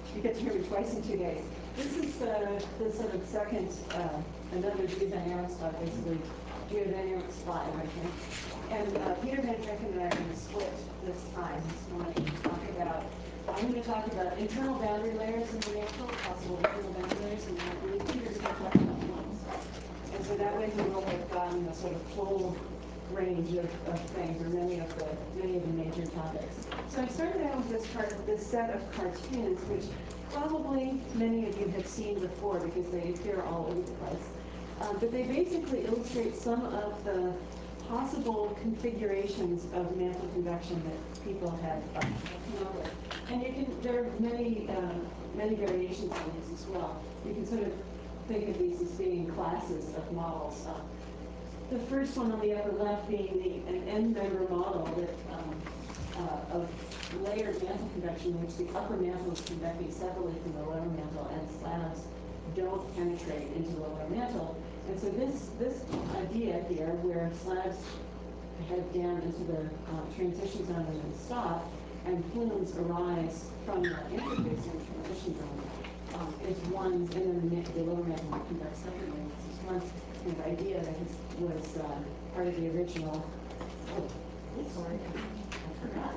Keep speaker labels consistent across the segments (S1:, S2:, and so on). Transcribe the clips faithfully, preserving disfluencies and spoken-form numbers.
S1: you get to hear me twice in two days. This is uh, the sort of second, uh, another geodynamics talk, basically geodynamics slide right here. And uh, Peter Van Trekken and I are going to split this time this morning to talk about, I'm going to talk about internal boundary layers in the mantle, possible internal boundary layers, and then really Peter's going to talk about flows. And so that way we will have gotten a sort of full range of, of things, or many of the many of the major topics. So I started out with this part, this set of cartoons, which probably many of you have seen before because they appear all over the place. Um, but they basically illustrate some of the possible configurations of mantle convection that people have uh, come up with. And you can, there are many, uh, many variations on these as well. You can sort of think of these as being classes of models. Uh, the first one on the upper left being the, an end-member model that, um, uh, of layered mantle convection, in which the upper mantle is convecting separately from the lower mantle, and slabs don't penetrate into the lower mantle. And so this this idea here, where slabs head down into the uh, transition zone and then stop, and plumes arise from the interface in the transition zone, um, is one, and then the, the lower mantle will convect separately. This is one kind of idea that is, was uh, part of the original. Oh, sorry, I forgot.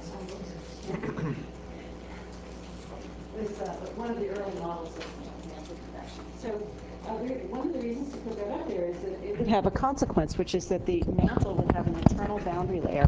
S1: It was uh, one of the early models of mantle convection. So. Uh, one of the reasons to put that up there is that it would have a consequence, which is that the mantle would have an internal boundary layer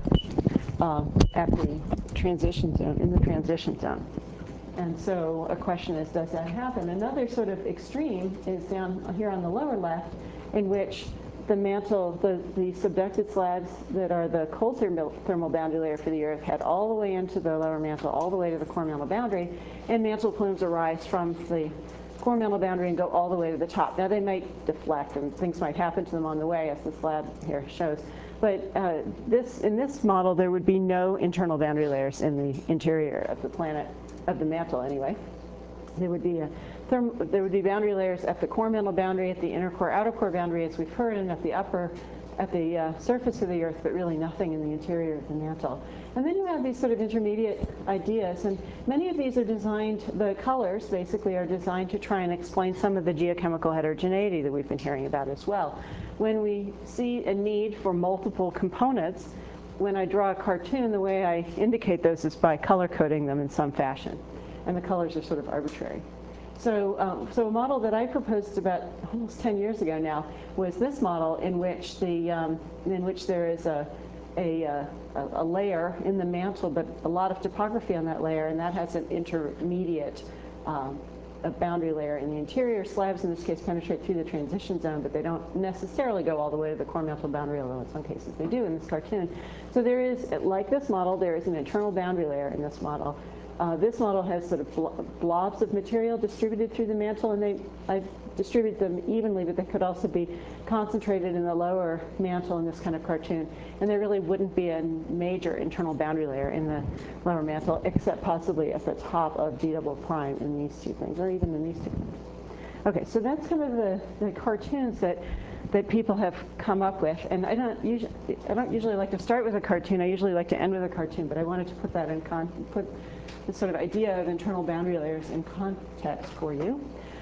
S1: uh, at the transition zone, in the transition zone. And so a question is, does that happen? Another sort of extreme is down here on the lower left, in which the mantle, the, the subducted slabs that are the cold thermal boundary layer for the Earth head all the way into the lower mantle, all the way to the core mantle boundary, and mantle plumes arise from the core mantle boundary and go all the way to the top. Now they might deflect and things might happen to them on the way, as the slab here shows. But uh, this, in this model, there would be no internal boundary layers in the interior of the planet, of the mantle anyway. There would be a therm there would be boundary layers at the core mantle boundary, at the inner core, outer core boundary, as we've heard, and at the upper, at the uh, surface of the Earth, but really nothing in the interior of the mantle. And then you have these sort of intermediate ideas, and many of these are designed, the colors basically are designed to try and explain some of the geochemical heterogeneity that we've been hearing about as well. When we see a need for multiple components, when I draw a cartoon, the way I indicate those is by color coding them in some fashion. And the colors are sort of arbitrary. So, um, so a model that I proposed about almost ten years ago now was this model, in which the um, in which there is a a, uh, a layer in the mantle, but a lot of topography on that layer, and that has an intermediate um, a boundary layer in the interior. Slabs in this case penetrate through the transition zone, but they don't necessarily go all the way to the core mantle boundary, although in some cases they do in this cartoon. So there is, like this model, there is an internal boundary layer in this model. Uh, this model has sort of blo blobs of material distributed through the mantle, and they, I've distributed them evenly, but they could also be concentrated in the lower mantle in this kind of cartoon. And there really wouldn't be a major internal boundary layer in the lower mantle, except possibly at the top of D double prime in these two things, or even in these two things. Okay, so that's kind of the, the cartoons that that people have come up with, and I don't usually I don't usually like to start with a cartoon. I usually like to end with a cartoon, but I wanted to put that in con put this sort of idea of internal boundary layers in context for you.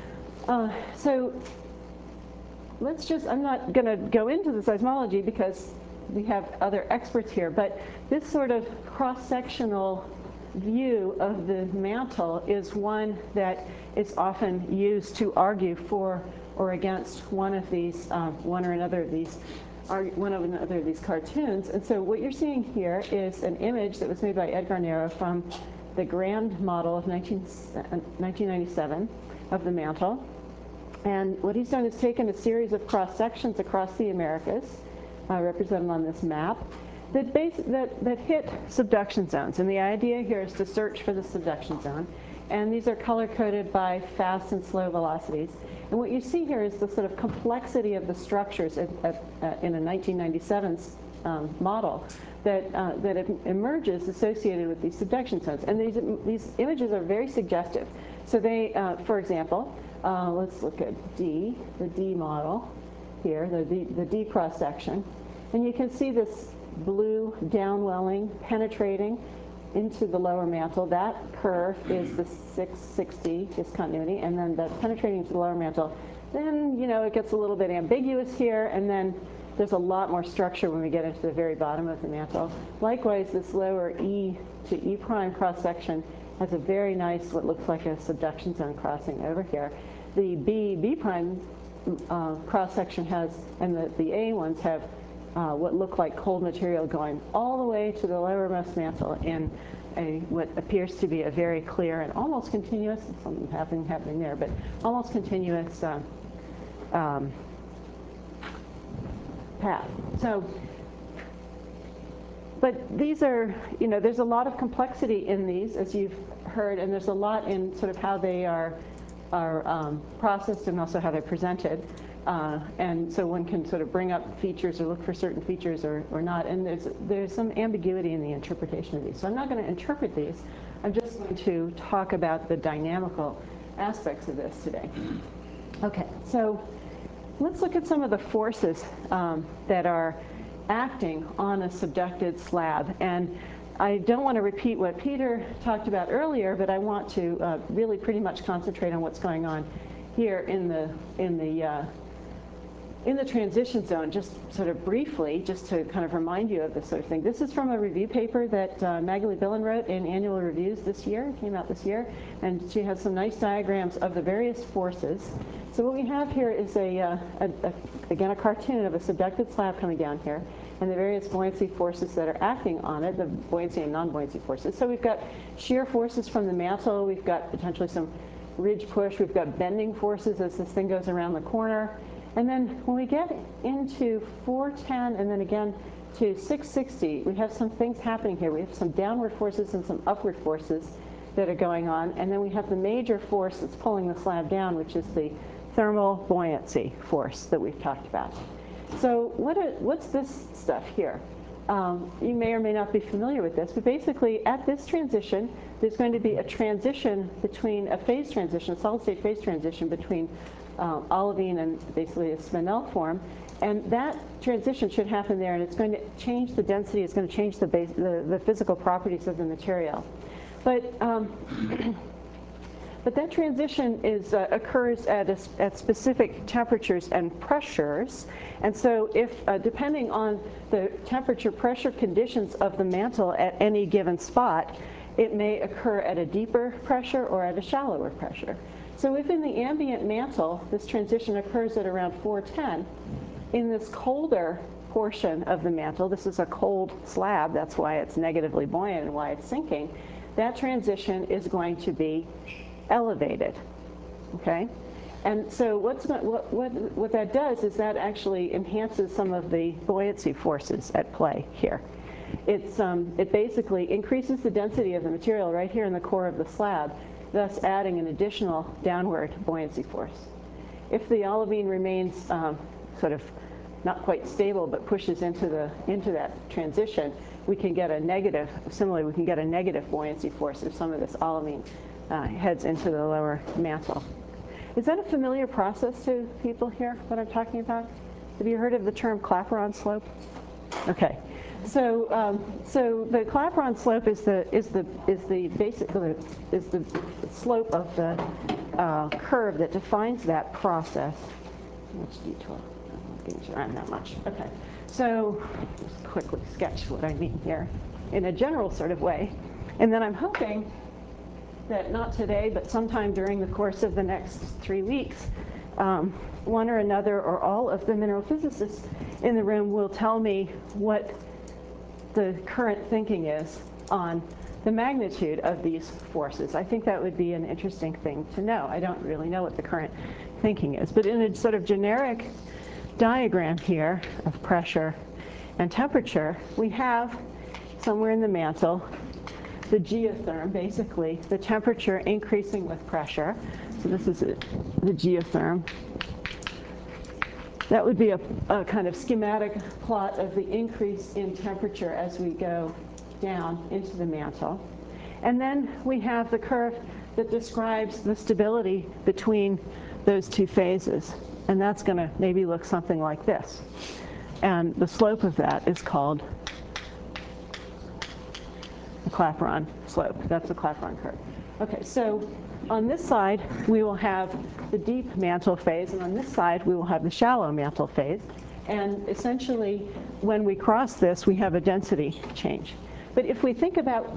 S1: Uh, so let's just, I'm not going to go into the seismology because we have other experts here, but this sort of cross-sectional view of the mantle is one that is often used to argue for or against one of these, uh, one or another of these, or one of another of these cartoons. And so what you're seeing here is an image that was made by Ed Garnero from the Grand model of nineteen ninety-seven of the mantle. And what he's done is taken a series of cross sections across the Americas, uh, represented on this map, that, base, that, that hit subduction zones. And the idea here is to search for the subduction zone. And these are color-coded by fast and slow velocities. And what you see here is the sort of complexity of the structures at, at, uh, in a nineteen ninety-seven um, model that, uh, that it emerges associated with these subduction zones. And these, these images are very suggestive. So they, uh, for example, uh, let's look at D, the D model here, the, the, the D cross-section. And you can see this blue downwelling, penetrating, into the lower mantle. That curve is the six sixty discontinuity, and then the penetrating into the lower mantle. Then, you know, it gets a little bit ambiguous here, and then there's a lot more structure when we get into the very bottom of the mantle. Likewise, this lower E to E prime cross-section has a very nice, what looks like a subduction zone crossing over here. The B, B prime uh, cross-section has, and the, the A ones have uh, what look like cold material going all the way to the lowermost mantle in a, what appears to be a very clear and almost continuous, something happening, happening there, but almost continuous uh, um, path. So, but these are, you know, there's a lot of complexity in these, as you've heard, and there's a lot in sort of how they are, are um, processed and also how they're presented. Uh, and so one can sort of bring up features or look for certain features or, or not. And there's, there's some ambiguity in the interpretation of these. So I'm not going to interpret these. I'm just going to talk about the dynamical aspects of this today. Okay, so let's look at some of the forces um, that are acting on a subducted slab. And I don't want to repeat what Peter talked about earlier, but I want to uh, really pretty much concentrate on what's going on here in the in the uh, in the transition zone, just sort of briefly, just to kind of remind you of this sort of thing. This is from a review paper that uh, Magali Billen wrote in Annual Reviews this year. It came out this year, and she has some nice diagrams of the various forces. So what we have here is a, uh, a, a again a cartoon of a subducted slab coming down here, and the various buoyancy forces that are acting on it, the buoyancy and non-buoyancy forces. So we've got shear forces from the mantle. We've got potentially some ridge push. We've got bending forces as this thing goes around the corner. And then when we get into four ten and then again to six sixty, we have some things happening here. We have some downward forces and some upward forces that are going on. And then we have the major force that's pulling the slab down, which is the thermal buoyancy force that we've talked about. So what are, what's this stuff here? Um, you may or may not be familiar with this, but basically at this transition, there's going to be a transition between a phase transition, a solid-state phase transition between uh, olivine and basically a spinel form. And that transition should happen there, and it's going to change the density, it's going to change the, base, the, the physical properties of the material. But um, But that transition is, uh, occurs at, a, at specific temperatures and pressures. And so if, uh, depending on the temperature pressure conditions of the mantle at any given spot, it may occur at a deeper pressure or at a shallower pressure. So if in the ambient mantle, this transition occurs at around four ten, in this colder portion of the mantle, this is a cold slab, that's why it's negatively buoyant and why it's sinking, that transition is going to be elevated, okay? And so what's what, what, what that does is that actually enhances some of the buoyancy forces at play here. It's, um, it basically increases the density of the material right here in the core of the slab, thus adding an additional downward buoyancy force. If the olivine remains um, sort of not quite stable but pushes into, the, into that transition, we can get a negative, similarly we can get a negative buoyancy force if some of this olivine Uh, heads into the lower mantle. Is that a familiar process to people here, what I'm talking about? Have you heard of the term Clapeyron slope? Okay. So, um, so the Clapeyron slope is the is the is the basic is the slope of the uh, curve that defines that process. Much detail. I'm not getting around that much. Okay. So, just quickly sketch what I mean here in a general sort of way, and then I'm hoping that not today, but sometime during the course of the next three weeks, um, one or another or all of the mineral physicists in the room will tell me what the current thinking is on the magnitude of these forces. I think that would be an interesting thing to know. I don't really know what the current thinking is, but in a sort of generic diagram here of pressure and temperature, we have somewhere in the mantle the geotherm, basically the temperature increasing with pressure. So this is it, the geotherm. That would be a, a kind of schematic plot of the increase in temperature as we go down into the mantle. And then we have the curve that describes the stability between those two phases. And that's going to maybe look something like this. And the slope of that is called Clapeyron slope. That's the Clapeyron curve. Okay, so on this side, we will have the deep mantle phase, and on this side, we will have the shallow mantle phase. And essentially, when we cross this, we have a density change. But if we think about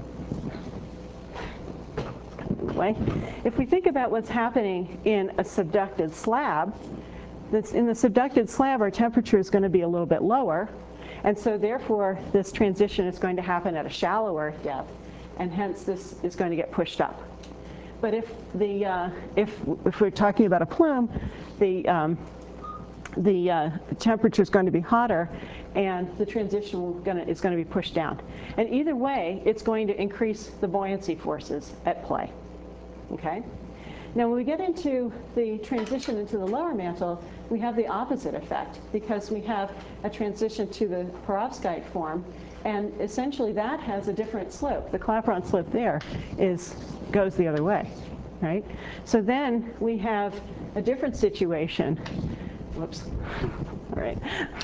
S1: way, if we think about what's happening in a subducted slab, that's in the subducted slab, our temperature is going to be a little bit lower, and so therefore, this transition is going to happen at a shallower depth, and hence this is going to get pushed up. But if the uh, if if we're talking about a plume, the um, the uh, temperature is going to be hotter, and the transition will gonna, is going to be pushed down. And either way, it's going to increase the buoyancy forces at play. Okay. Now, when we get into the transition into the lower mantle, we have the opposite effect, because we have a transition to the perovskite form, and essentially that has a different slope. The Clapeyron slope there is goes the other way, right? So then we have a different situation. Whoops. All right.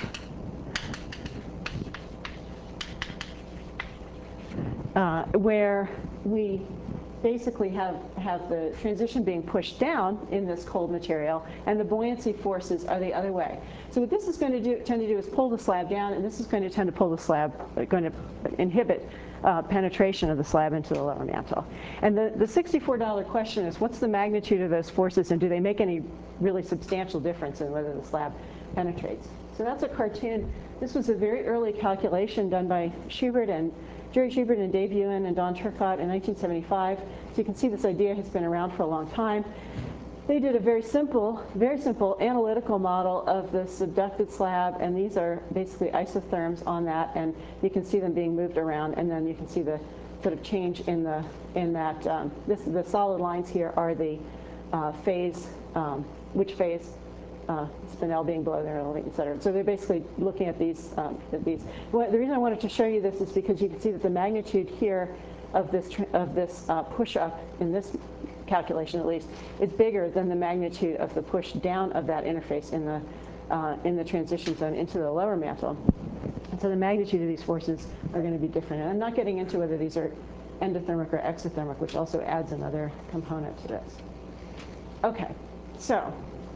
S1: Uh, where we basically have, have the transition being pushed down in this cold material, and the buoyancy forces are the other way. So what this is going to do, tend to do is pull the slab down, and this is going to tend to pull the slab, uh, going to inhibit uh, penetration of the slab into the lower mantle. And the, the sixty-four dollar question is, what's the magnitude of those forces, and do they make any really substantial difference in whether the slab penetrates? So that's a cartoon. This was a very early calculation done by Schubert and Jerry Schubert and Dave Ewan and Don Turcotte in nineteen seventy-five. So you can see this idea has been around for a long time. They did a very simple, very simple analytical model of the subducted slab, and these are basically isotherms on that, and you can see them being moved around, and then you can see the sort of change in the in that. Um, this the solid lines here are the uh, phase, um, which phase. Uh, spinel being below there, et cetera. So they're basically looking at these. Um, at these. Well, the reason I wanted to show you this is because you can see that the magnitude here of this of this uh, push up in this calculation, at least, is bigger than the magnitude of the push down of that interface in the uh, in the transition zone into the lower mantle. And so the magnitude of these forces are going to be different. And I'm not getting into whether these are endothermic or exothermic, which also adds another component to this. Okay, so.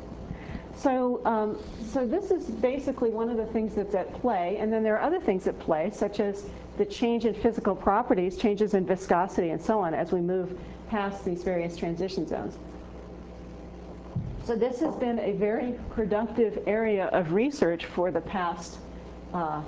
S1: So, um, so this is basically one of the things that's at play, and then there are other things at play, such as the change in physical properties, changes in viscosity, and so on, as we move past these various transition zones. So this has been a very productive area of research for the past uh,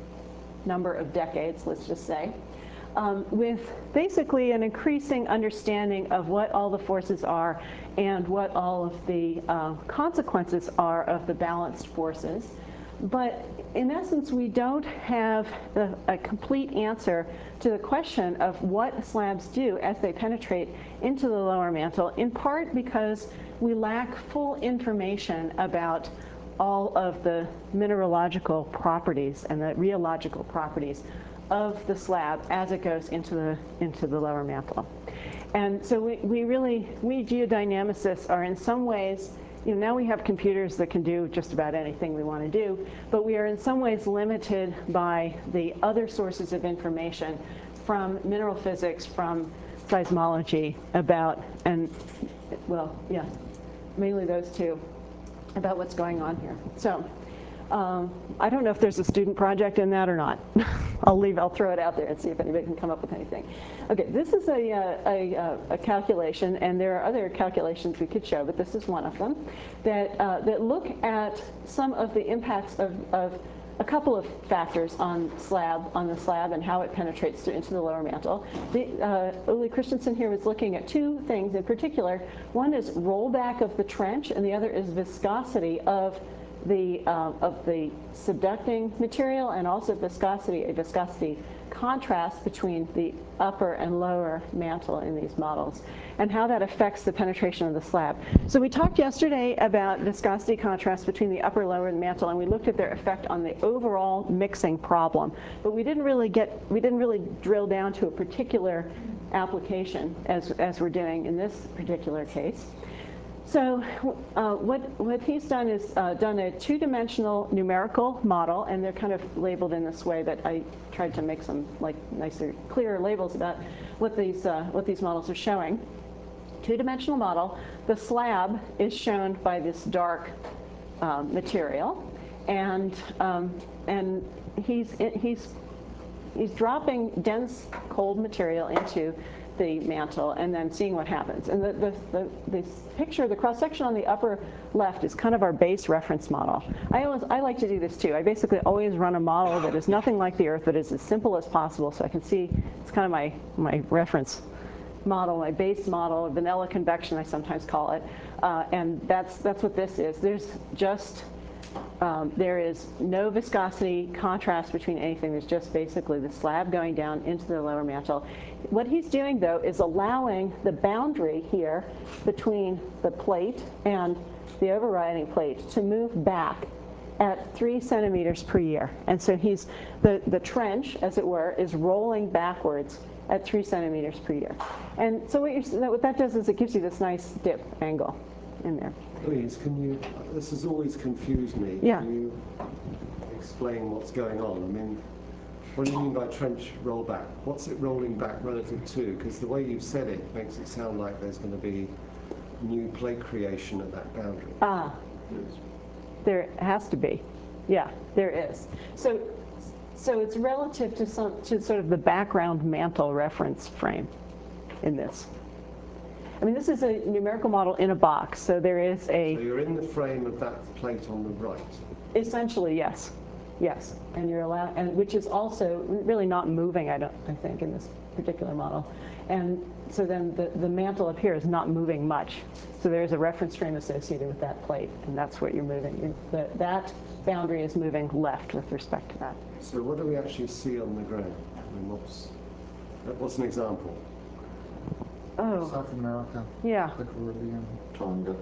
S1: number of decades, let's just say. Um, with basically an increasing understanding of what all the forces are and what all of the uh, consequences are of the balanced forces. But in essence, we don't have a, a complete answer to the question of what slabs do as they penetrate into the lower mantle, in part because we lack full information about all of the mineralogical properties and the rheological properties of the slab as it goes into the into the lower mantle. And so we, we really, we geodynamicists are in some ways, you know, now we have computers that can do just about anything we want to do, but we are in some ways limited by the other sources of information from mineral physics, from seismology about, and well, yeah, mainly those two, about what's going on here. So. Um, I don't know if there's a student project in that or not. I'll leave, I'll throw it out there and see if anybody can come up with anything. Okay, this is a, a, a calculation, and there are other calculations we could show, but this is one of them, that, uh, that look at some of the impacts of, of a couple of factors on slab, on the slab and how it penetrates to, into the lower mantle. The, uh, Uli Christensen here was looking at two things in particular. One is rollback of the trench, and the other is viscosity of the uh, of the subducting material, and also viscosity, a viscosity contrast between the upper and lower mantle in these models, and how that affects the penetration of the slab. So we talked yesterday about viscosity contrast between the upper and lower mantle, and we looked at their effect on the overall mixing problem. But we didn't really get, we didn't really drill down to a particular application as, as we're doing in this particular case. So uh, what, what he's done is uh, done a two-dimensional numerical model, and they're kind of labeled in this way that I tried to make some like nicer, clearer labels about what these, uh, what these models are showing. Two-dimensional model. The slab is shown by this dark um, material, and um, and he's he's he's dropping dense cold material into the mantle and then seeing what happens. And the, the, the, the picture, the cross-section on the upper left is kind of our base reference model. I, always, I like to do this too. I basically always run a model that is nothing like the Earth, but is as simple as possible, so I can see, it's kind of my, my reference model, my base model, vanilla convection I sometimes call it. Uh, and that's, that's what this is. There's just, um, there is no viscosity contrast between anything. There's just basically the slab going down into the lower mantle. What he's doing, though, is allowing the boundary here between the plate and the overriding plate to move back at three centimeters per year. And so he's, the, the trench, as it were, is rolling backwards at three centimeters per year. And so what, you're, what that does is it gives you this nice dip angle in there.
S2: Please, can you, this has always confused me.
S1: Yeah.
S2: Can you explain what's going on? I mean, what do you mean by trench rollback? What's it rolling back relative to? Because the way you've said it makes it sound like there's going to be new plate creation at that boundary.
S1: Ah, there has to be. Yeah, there is. So, so it's relative to some to sort of the background mantle reference frame in this. I mean, this is a numerical model in a box, so there is a...
S2: So you're in the frame of that plate on the right?
S1: Essentially, yes. Yes, and you're allowed, and which is also really not moving, I don't, I think, in this particular model. And so then the, the mantle up here is not moving much. So there's a reference frame associated with that plate, and that's what you're moving. The, that boundary is moving left with respect to that.
S2: So what do we actually see on the ground? I mean, what's, what's an example?
S1: Oh.
S3: South America.
S1: Yeah.
S3: The Caribbean.
S2: Tonga.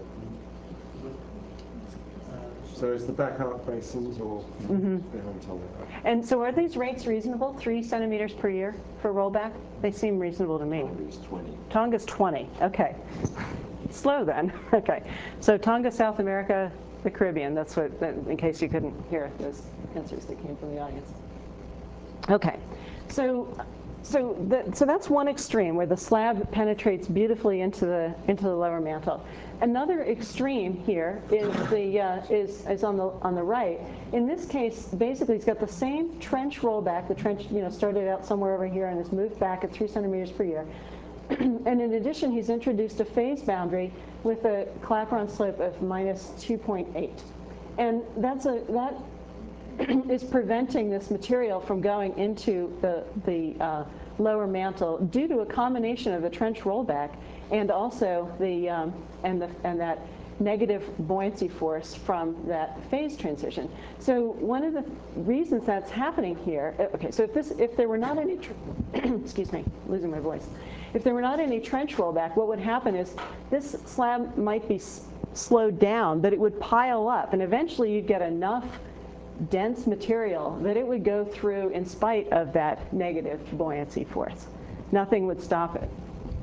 S2: So is the back arc basins or
S1: mm-hmm.
S2: behind Tonga?
S1: And so are these rates reasonable? Three centimeters per year for rollback? They seem reasonable to me.
S2: Tonga's twenty.
S1: Tonga's twenty. Okay. Slow then. Okay. So Tonga, South America, the Caribbean. That's what, that, in case you couldn't hear those answers that came from the audience. Okay. So. So, the, so that's one extreme where the slab penetrates beautifully into the into the lower mantle. Another extreme here is the uh, is is on the on the right. In this case, basically, it's got the same trench rollback. The trench, you know, started out somewhere over here and has moved back at three centimeters per year. And in addition, he's introduced a phase boundary with a Clapeyron slope of minus two point eight, and that's a that. is preventing this material from going into the, the uh, lower mantle due to a combination of the trench rollback and also the, um, and, the, and that negative buoyancy force from that phase transition. So one of the reasons that's happening here, okay, so if, this, if there were not any, excuse me, losing my voice. If there were not any trench rollback, what would happen is this slab might be s slowed down, but it would pile up, and eventually you'd get enough dense material that it would go through in spite of that negative buoyancy force. Nothing would stop it.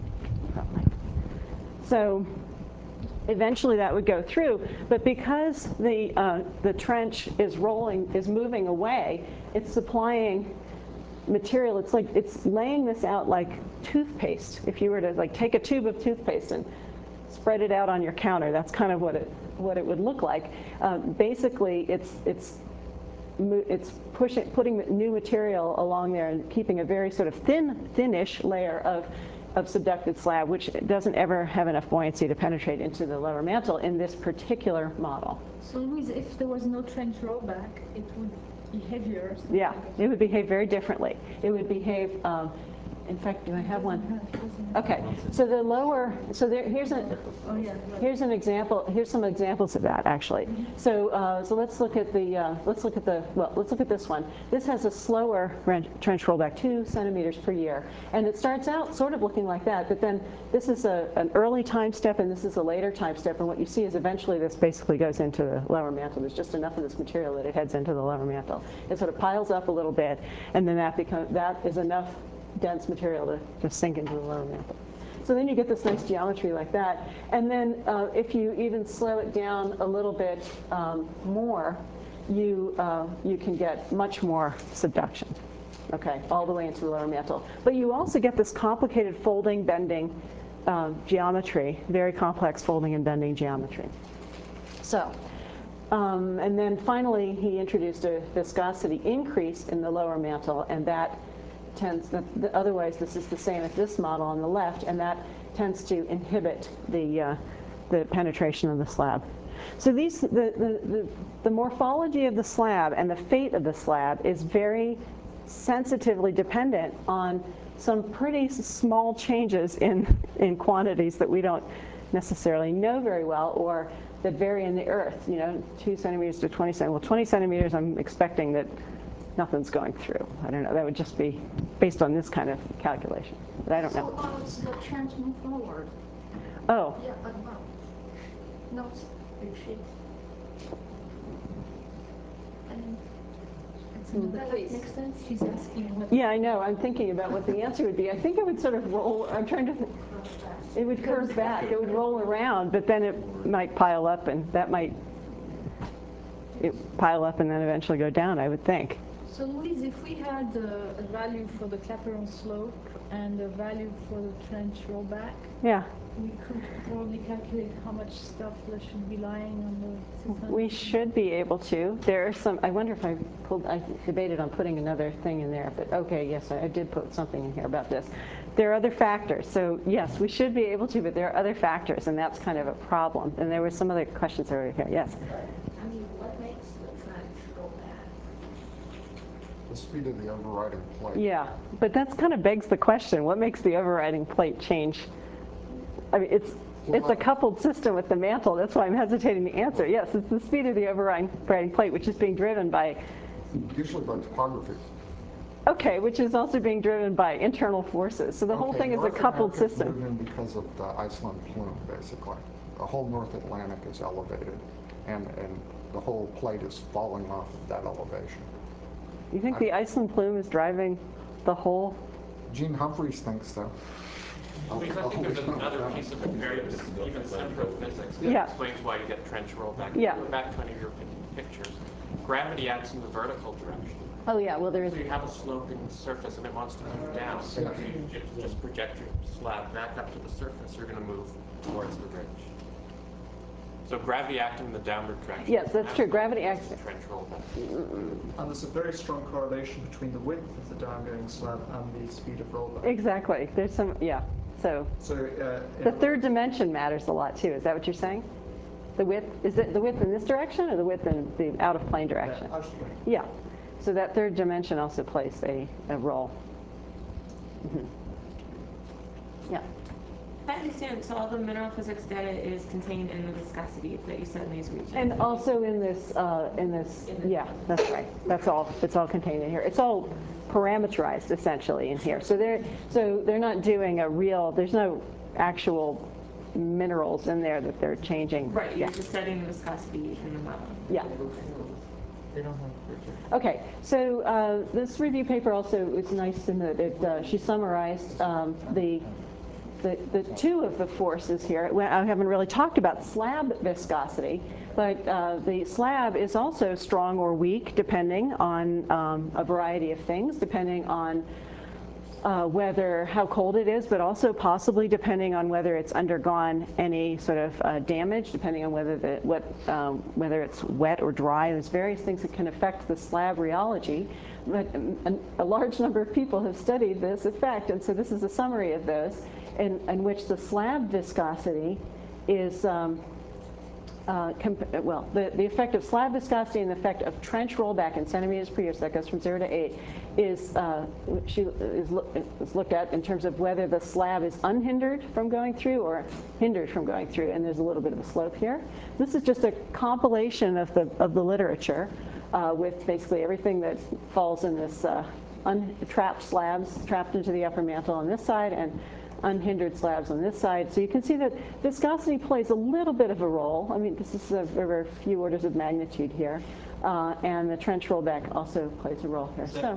S1: So eventually that would go through, but because the, uh, the trench is rolling, is moving away, it's supplying material. It's like, it's laying this out like toothpaste. If you were to like take a tube of toothpaste and spread it out on your counter, that's kind of what it, what it would look like. Um, basically, it's, it's it's pushing, putting new material along there and keeping a very sort of thin, thinnish layer of, of subducted slab, which doesn't ever have enough buoyancy to penetrate into the lower mantle in this particular model.
S4: So, Louise, if there was no trench rollback, it would be heavier.
S1: Yeah, it would behave very differently. It would behave. Um, in fact, do I have one? Okay, so the lower, so there, here's a,
S4: oh, yeah, right.
S1: here's an example. Here's some examples of that actually. Mm-hmm. So, uh, so let's look at the, uh, let's look at the, well, let's look at this one. This has a slower trench rollback, two centimeters per year, and it starts out sort of looking like that. But then this is a, an early time step, and this is a later time step. And what you see is eventually this basically goes into the lower mantle. There's just enough of this material that it heads into the lower mantle. It sort of piles up a little bit, and then that becomes that is enough dense material to just sink into the lower mantle. So then you get this nice geometry like that. And then uh, if you even slow it down a little bit um, more, you, uh, you can get much more subduction, okay, all the way into the lower mantle. But you also get this complicated folding, bending um, geometry, very complex folding and bending geometry. So, um, and then finally, he introduced a viscosity increase in the lower mantle, and that tends, the, the, otherwise this is the same as this model on the left, and that tends to inhibit the, uh, the penetration of the slab. So these, the, the, the, the morphology of the slab and the fate of the slab is very sensitively dependent on some pretty small changes in, in quantities that we don't necessarily know very well, or that vary in the earth, you know, two centimeters to twenty centimeters. Well, twenty centimeters, I'm expecting that nothing's going through. I don't know, that would just be based on this kind of calculation, but I don't know.
S3: So how does the trench move forward?
S1: Oh.
S3: Yeah, but no. No, it's big sheet. And
S4: It's another
S3: that
S4: case.
S3: makes sense?
S4: She's asking what.
S1: Yeah, I know. I'm thinking about what the answer would be. I think it would sort of roll. I'm trying to think. It would curve back. It would roll around, but then it might pile up, and that might it pile up and then eventually go down, I would think.
S4: So Louise, if we had uh, a value for the Clapeyron slope and a value for the trench rollback,
S1: Yeah.
S4: we could probably calculate how much stuff there should be lying on the system.
S1: We should be able to. There are some, I wonder if I pulled, I debated on putting another thing in there, but okay, yes, I did put something in here about this. There are other factors. So yes, we should be able to, but there are other factors, and that's kind of a problem. And there were some other questions over here. Yes?
S3: I mean, what makes the trench go back?
S5: The speed of the overriding plate.
S1: Yeah, but that's kind of begs the question, what makes the overriding plate change? I mean, it's, it's a coupled system with the mantle. That's why I'm hesitating to answer. Yes, it's the speed of the overriding plate, which is being driven by,
S5: Usually by topography.
S1: okay, which is also being driven by internal forces. So the whole
S5: Okay,
S1: thing is a
S5: North
S1: coupled
S5: America's
S1: system.
S5: moving because of the Iceland plume, basically. The whole North Atlantic is elevated, and, and the whole plate is falling off of that elevation.
S1: You think the Iceland plume is driving the whole?
S5: Gene Humphreys thinks so.
S6: Because I think there's another piece of comparative, even centrophysics, that
S1: Yeah.
S6: explains why you get trench rollback.
S1: Yeah.
S6: If you go back to one of your pictures, gravity acts in the vertical direction.
S1: Oh yeah, well there is.
S6: So you have a sloping surface and it wants to move down. So if you ju- just project your slab back up to the surface, you're going to move towards the ridge. So gravity acting in the downward direction.
S1: Yes, that's true. Gravity acts-
S6: Trench rollback.
S7: And there's a very strong correlation between the width of the downgoing slab and the speed of rollback.
S1: Exactly. There's some, yeah. So
S7: So uh,
S1: the
S7: in-
S1: third dimension matters a lot too. Is that what you're saying? The width, is it the width in this direction or the width in the out of plane direction?
S7: Yeah, actually.
S1: Yeah. So that third dimension also plays a, a role. Mhm. Yeah.
S8: I understand. So all the mineral physics data is contained in the viscosity that you set in these regions.
S1: And also in this, uh, in this, yeah, that's right. That's all. It's all contained in here. It's all parameterized essentially in here. So they're so they're not doing a real. There's no actual minerals in there that they're changing.
S8: Right. You're
S1: Yeah.
S8: just setting the viscosity in the model.
S1: Yeah. Okay, so uh, this review paper also is nice in that it, uh, she summarized um, the, the the two of the forces here. Well, I haven't really talked about slab viscosity, but uh, the slab is also strong or weak depending on um, a variety of things, depending on Uh, whether how cold it is, but also possibly depending on whether it's undergone any sort of uh, damage, depending on whether the what um, whether it's wet or dry. There's various things that can affect the slab rheology, but um, a large number of people have studied this effect, and so this is a summary of those, in, in which the slab viscosity is. Um, Uh, well, the, the effect of slab viscosity and the effect of trench rollback in centimeters per year, so that goes from zero to eight, is, uh, she is, look, is looked at in terms of whether the slab is unhindered from going through or hindered from going through, and there's a little bit of a slope here. This is just a compilation of the, of the literature uh, with basically everything that falls in this uh, untrapped slabs trapped into the upper mantle on this side, and unhindered slabs on this side. So you can see that viscosity plays a little bit of a role. I mean, this is a very few orders of magnitude here. Uh, and the trench rollback also plays a role here.
S6: Is that,
S1: So,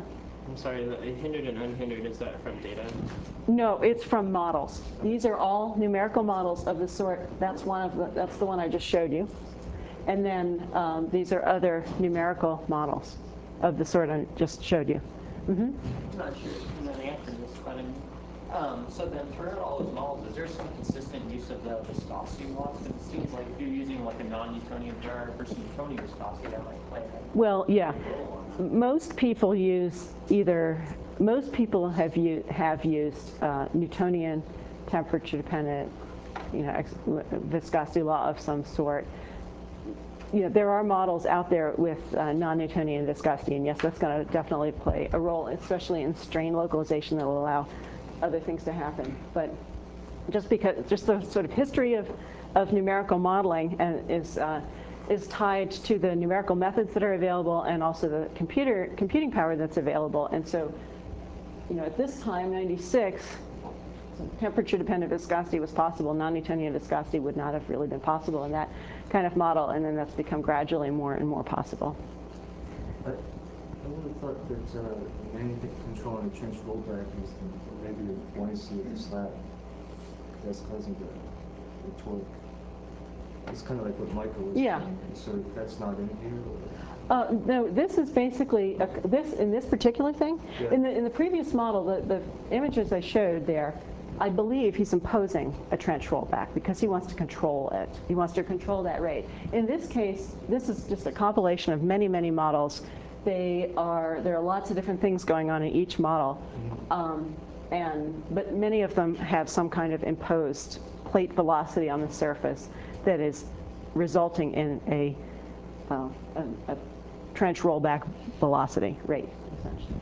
S6: I'm sorry, the hindered and unhindered, is that from data?
S1: No, it's from models. These are all numerical models of the sort. That's one of the, that's the one I just showed you. And then um, these are other numerical models of the sort I just showed you. Mm-hmm.
S9: I'm not sure if you know the answer to this, but in, um, so then throughout all those models, is there some consistent use of the viscosity laws? Because it seems like if you're using like a non-Newtonian or versus Newtonian viscosity, that might play a
S1: Well, yeah.
S9: role on that.
S1: Most people use either, most people have, u have used uh, Newtonian temperature dependent, you know, ex viscosity law of some sort. You know, there are models out there with uh, non-Newtonian viscosity, and yes, that's going to definitely play a role, especially in strain localization that will allow other things to happen. But just because, just the sort of history of, of numerical modeling and is, uh, is tied to the numerical methods that are available and also the computer computing power that's available. And so, you know, at this time, ninety-six, temperature-dependent viscosity was possible. Non-Newtonian viscosity would not have really been possible in that kind of model, and then that's become gradually more and more possible.
S10: I, I would have thought that uh, the main control the trench rollback is the, maybe the buoyancy of the slab. That's causing the, the torque. It's kind of like what Michael was
S1: Yeah.
S10: saying. So that's not in here? Or?
S1: Uh, no, this is basically, a, this in this particular thing,
S10: Yeah.
S1: in, the, in the previous model, the, the images I showed there, I believe he's imposing a trench rollback because he wants to control it. He wants to control that rate. In this case, this is just a compilation of many, many models. They are, there are lots of different things going on in each model. Um, and, but many of them have some kind of imposed plate velocity on the surface that is resulting in a, uh, a, a trench rollback velocity rate, essentially.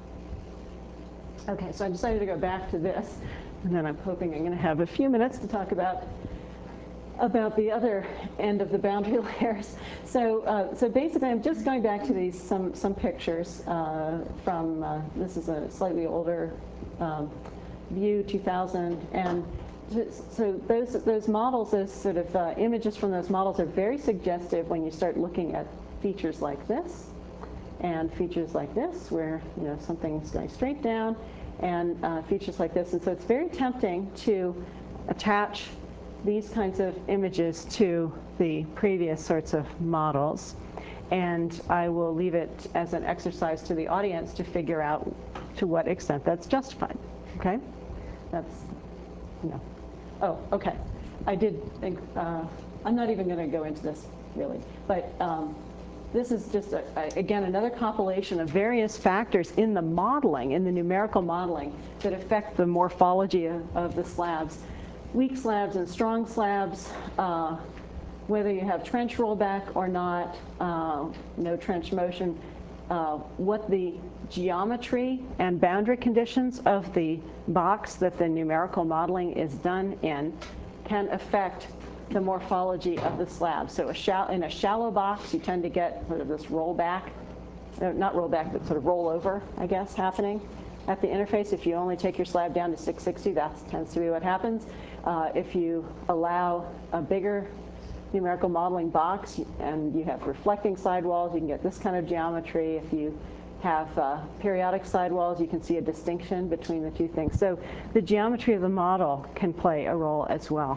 S1: Okay, so I decided to go back to this, and then I'm hoping I'm going to have a few minutes to talk about about the other end of the boundary layers. So, uh, so basically, I'm just going back to these some some pictures uh, from uh, this is a slightly older um, view, two thousand, and so those those models, those sort of uh, images from those models are very suggestive when you start looking at features like this and features like this, where you know something's going straight down, and uh, features like this, and so it's very tempting to attach these kinds of images to the previous sorts of models. And I will leave it as an exercise to the audience to figure out to what extent that's justified. Okay? That's, you know. Oh, okay. I did think, uh, I'm not even going to go into this, really. But um, this is just, a, a, again, another compilation of various factors in the modeling, in the numerical modeling, that affect the morphology of, of the slabs. Weak slabs and strong slabs, uh, whether you have trench rollback or not, uh, no trench motion, uh, what the geometry and boundary conditions of the box that the numerical modeling is done in can affect the morphology of the slab. So a shall in a shallow box, you tend to get sort of this rollback, uh, not rollback, but sort of rollover, I guess, happening at the interface. If you only take your slab down to six sixty, that tends to be what happens. Uh, if you allow a bigger numerical modeling box and you have reflecting sidewalls, you can get this kind of geometry. If you have uh, periodic sidewalls, you can see a distinction between the two things. So the geometry of the model can play a role as well.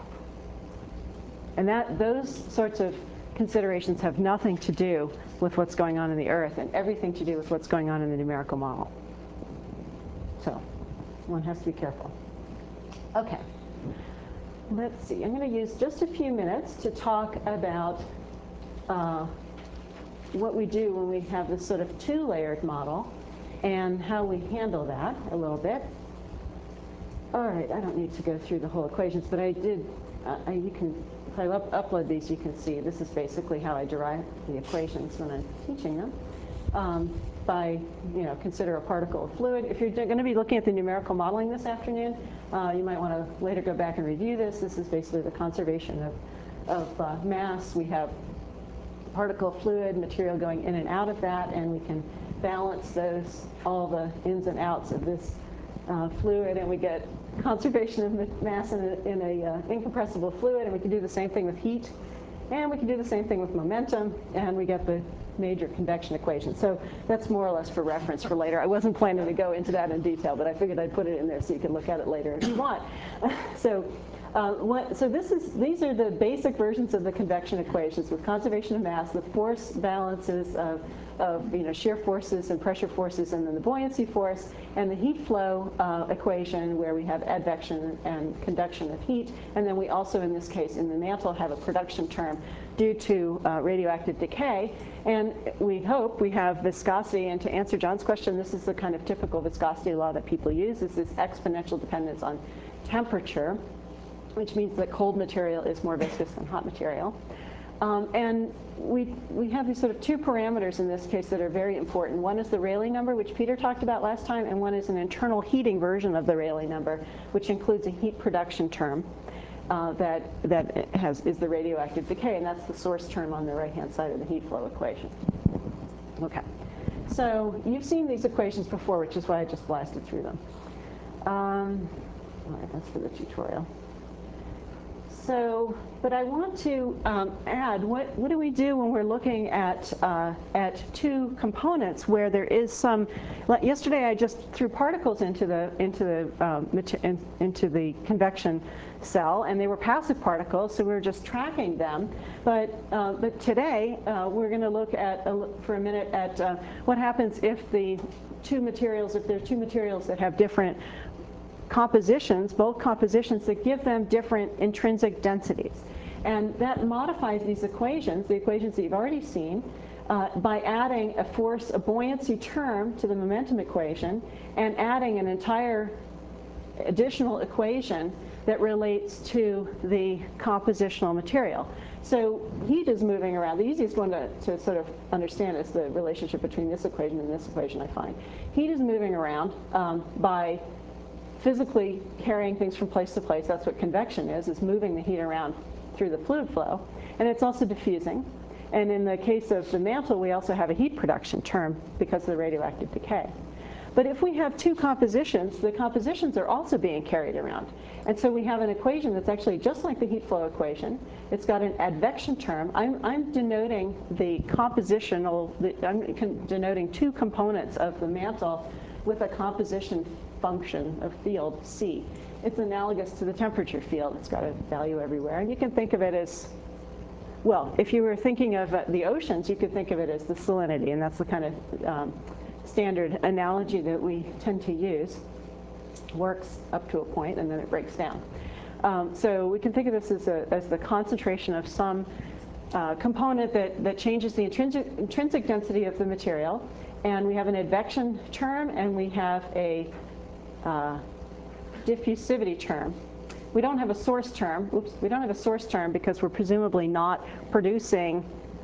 S1: And that those sorts of considerations have nothing to do with what's going on in the Earth and everything to do with what's going on in the numerical model. So one has to be careful. Okay. Let's see. I'm going to use just a few minutes to talk about uh, what we do when we have this sort of two-layered model and how we handle that a little bit. All right. I don't need to go through the whole equations, but I did. Uh, I, you can, if I up, upload these, you can see this is basically how I derive the equations when I'm teaching them. Um, by, you know, consider a particle of fluid. If you're going to be looking at the numerical modeling this afternoon, uh, you might want to later go back and review this. This is basically the conservation of, of uh, mass. We have particle of fluid, material going in and out of that, and we can balance those, all the ins and outs of this uh, fluid, and we get conservation of mass in a, in a uh, incompressible fluid, and we can do the same thing with heat. And we can do the same thing with momentum, and we get the major convection equation. So that's more or less for reference for later. I wasn't planning to go into that in detail, but I figured I'd put it in there so you can look at it later if you want. so, uh, what, so this is, these are the basic versions of the convection equations with conservation of mass, the force balances of, of you know, shear forces and pressure forces, and then the buoyancy force, and the heat flow uh, equation where we have advection and conduction of heat. And then we also, in this case, in the mantle, have a production term due to uh, radioactive decay. And we hope we have viscosity. And to answer John's question, this is the kind of typical viscosity law that people use, is this exponential dependence on temperature, which means that cold material is more viscous than hot material. Um, and we, we have these sort of two parameters in this case that are very important. One is the Rayleigh number, which Peter talked about last time, and one is an internal heating version of the Rayleigh number, which includes a heat production term uh, that, that has, is the radioactive decay, and that's the source term on the right-hand side of the heat flow equation. Okay, so you've seen these equations before, which is why I just blasted through them. Um, all right, that's for the tutorial. So, but I want to um, add, what, what do we do when we're looking at, uh, at two components where there is some, like yesterday I just threw particles into the, into the, um, in, into the convection cell, and they were passive particles, so we were just tracking them. But, uh, but today, uh, we're going to look at, uh, for a minute at uh, what happens if the two materials, if there are two materials that have different compositions, bulk compositions that give them different intrinsic densities. And that modifies these equations, the equations that you've already seen, uh, by adding a force, a buoyancy term to the momentum equation, and adding an entire additional equation that relates to the compositional material. So heat is moving around. The easiest one to, to sort of understand is the relationship between this equation and this equation, I find. Heat is moving around um, by physically carrying things from place to place. That's what convection is, is moving the heat around through the fluid flow. And it's also diffusing. And in the case of the mantle, we also have a heat production term because of the radioactive decay. But if we have two compositions, the compositions are also being carried around. And so we have an equation that's actually just like the heat flow equation. It's got an advection term. I'm, I'm denoting the compositional, the, I'm denoting two components of the mantle with a composition function of field, C. It's analogous to the temperature field. It's got a value everywhere. And you can think of it as, well, if you were thinking of uh, the oceans, you could think of it as the salinity, and that's the kind of um, standard analogy that we tend to use. Works up to a point, and then it breaks down. Um, so we can think of this as, a, as the concentration of some uh, component that, that changes the intrinsic, intrinsic density of the material. And we have an advection term, and we have a uh, diffusivity term. We don't have a source term. Oops, we don't have a source term because we're presumably not producing,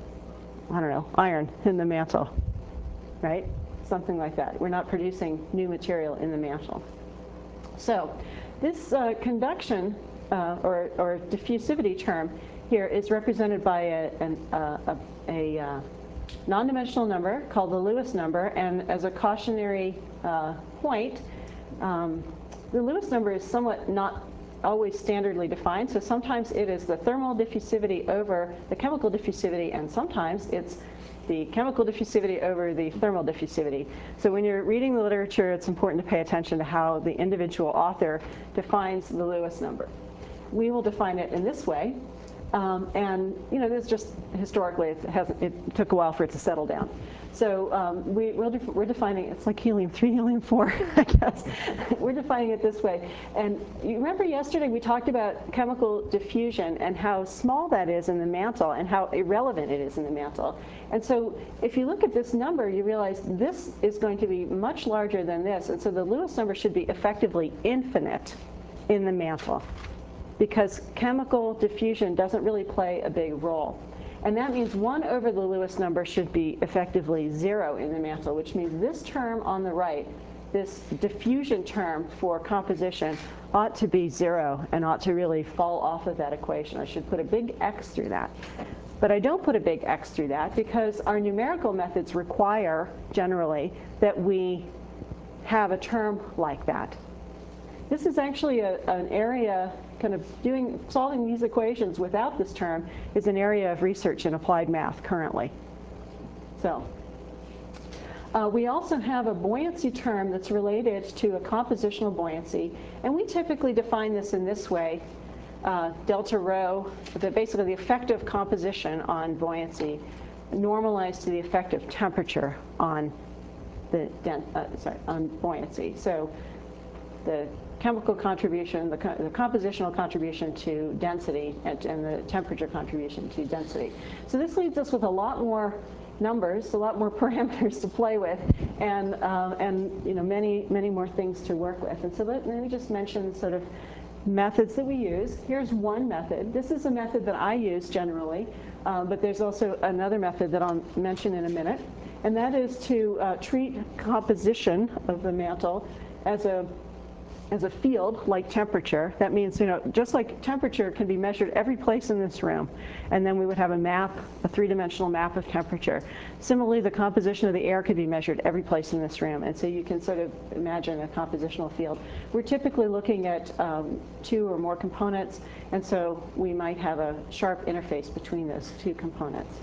S1: I don't know, iron in the mantle, right? Something like that. We're not producing new material in the mantle. So this uh, conduction uh, or, or diffusivity term here is represented by a, an, uh, a, a uh, non-dimensional number called the Lewis number, and as a cautionary uh, point, um, the Lewis number is somewhat not always standardly defined, so sometimes it is the thermal diffusivity over the chemical diffusivity, and sometimes it's the chemical diffusivity over the thermal diffusivity. So when you're reading the literature, it's important to pay attention to how the individual author defines the Lewis number. We will define it in this way. Um, and you know, this just historically, it, hasn't, it took a while for it to settle down. So um, we, we'll def we're defining, it's like helium three, helium four, I guess. We're defining it this way. And you remember yesterday we talked about chemical diffusion and how small that is in the mantle and how irrelevant it is in the mantle. And so if you look at this number, you realize this is going to be much larger than this. And so the Lewis number should be effectively infinite in the mantle, because chemical diffusion doesn't really play a big role. And that means one over the Lewis number should be effectively zero in the mantle, which means this term on the right, this diffusion term for composition, ought to be zero and ought to really fall off of that equation. I should put a big X through that. But I don't put a big X through that because our numerical methods require, generally, that we have a term like that. This is actually a, an area kind of doing, solving these equations without this term is an area of research in applied math currently. So. Uh, we also have a buoyancy term that's related to a compositional buoyancy, and we typically define this in this way. Uh, delta rho, the, basically the effective composition on buoyancy, normalized to the effective temperature on the uh, sorry, on buoyancy. So the chemical contribution, the, co the compositional contribution to density, and, and the temperature contribution to density. So this leaves us with a lot more numbers, a lot more parameters to play with, and uh, and you know many many more things to work with. And so let, let me just mention sort of methods that we use. Here's one method. This is a method that I use generally, uh, but there's also another method that I'll mention in a minute, and that is to uh, treat composition of the mantle as a as a field like temperature. That means, you know, just like temperature can be measured every place in this room, and then we would have a map, a three-dimensional map of temperature. Similarly, the composition of the air could be measured every place in this room, and so you can sort of imagine a compositional field. We're typically looking at um, two or more components, and so we might have a sharp interface between those two components.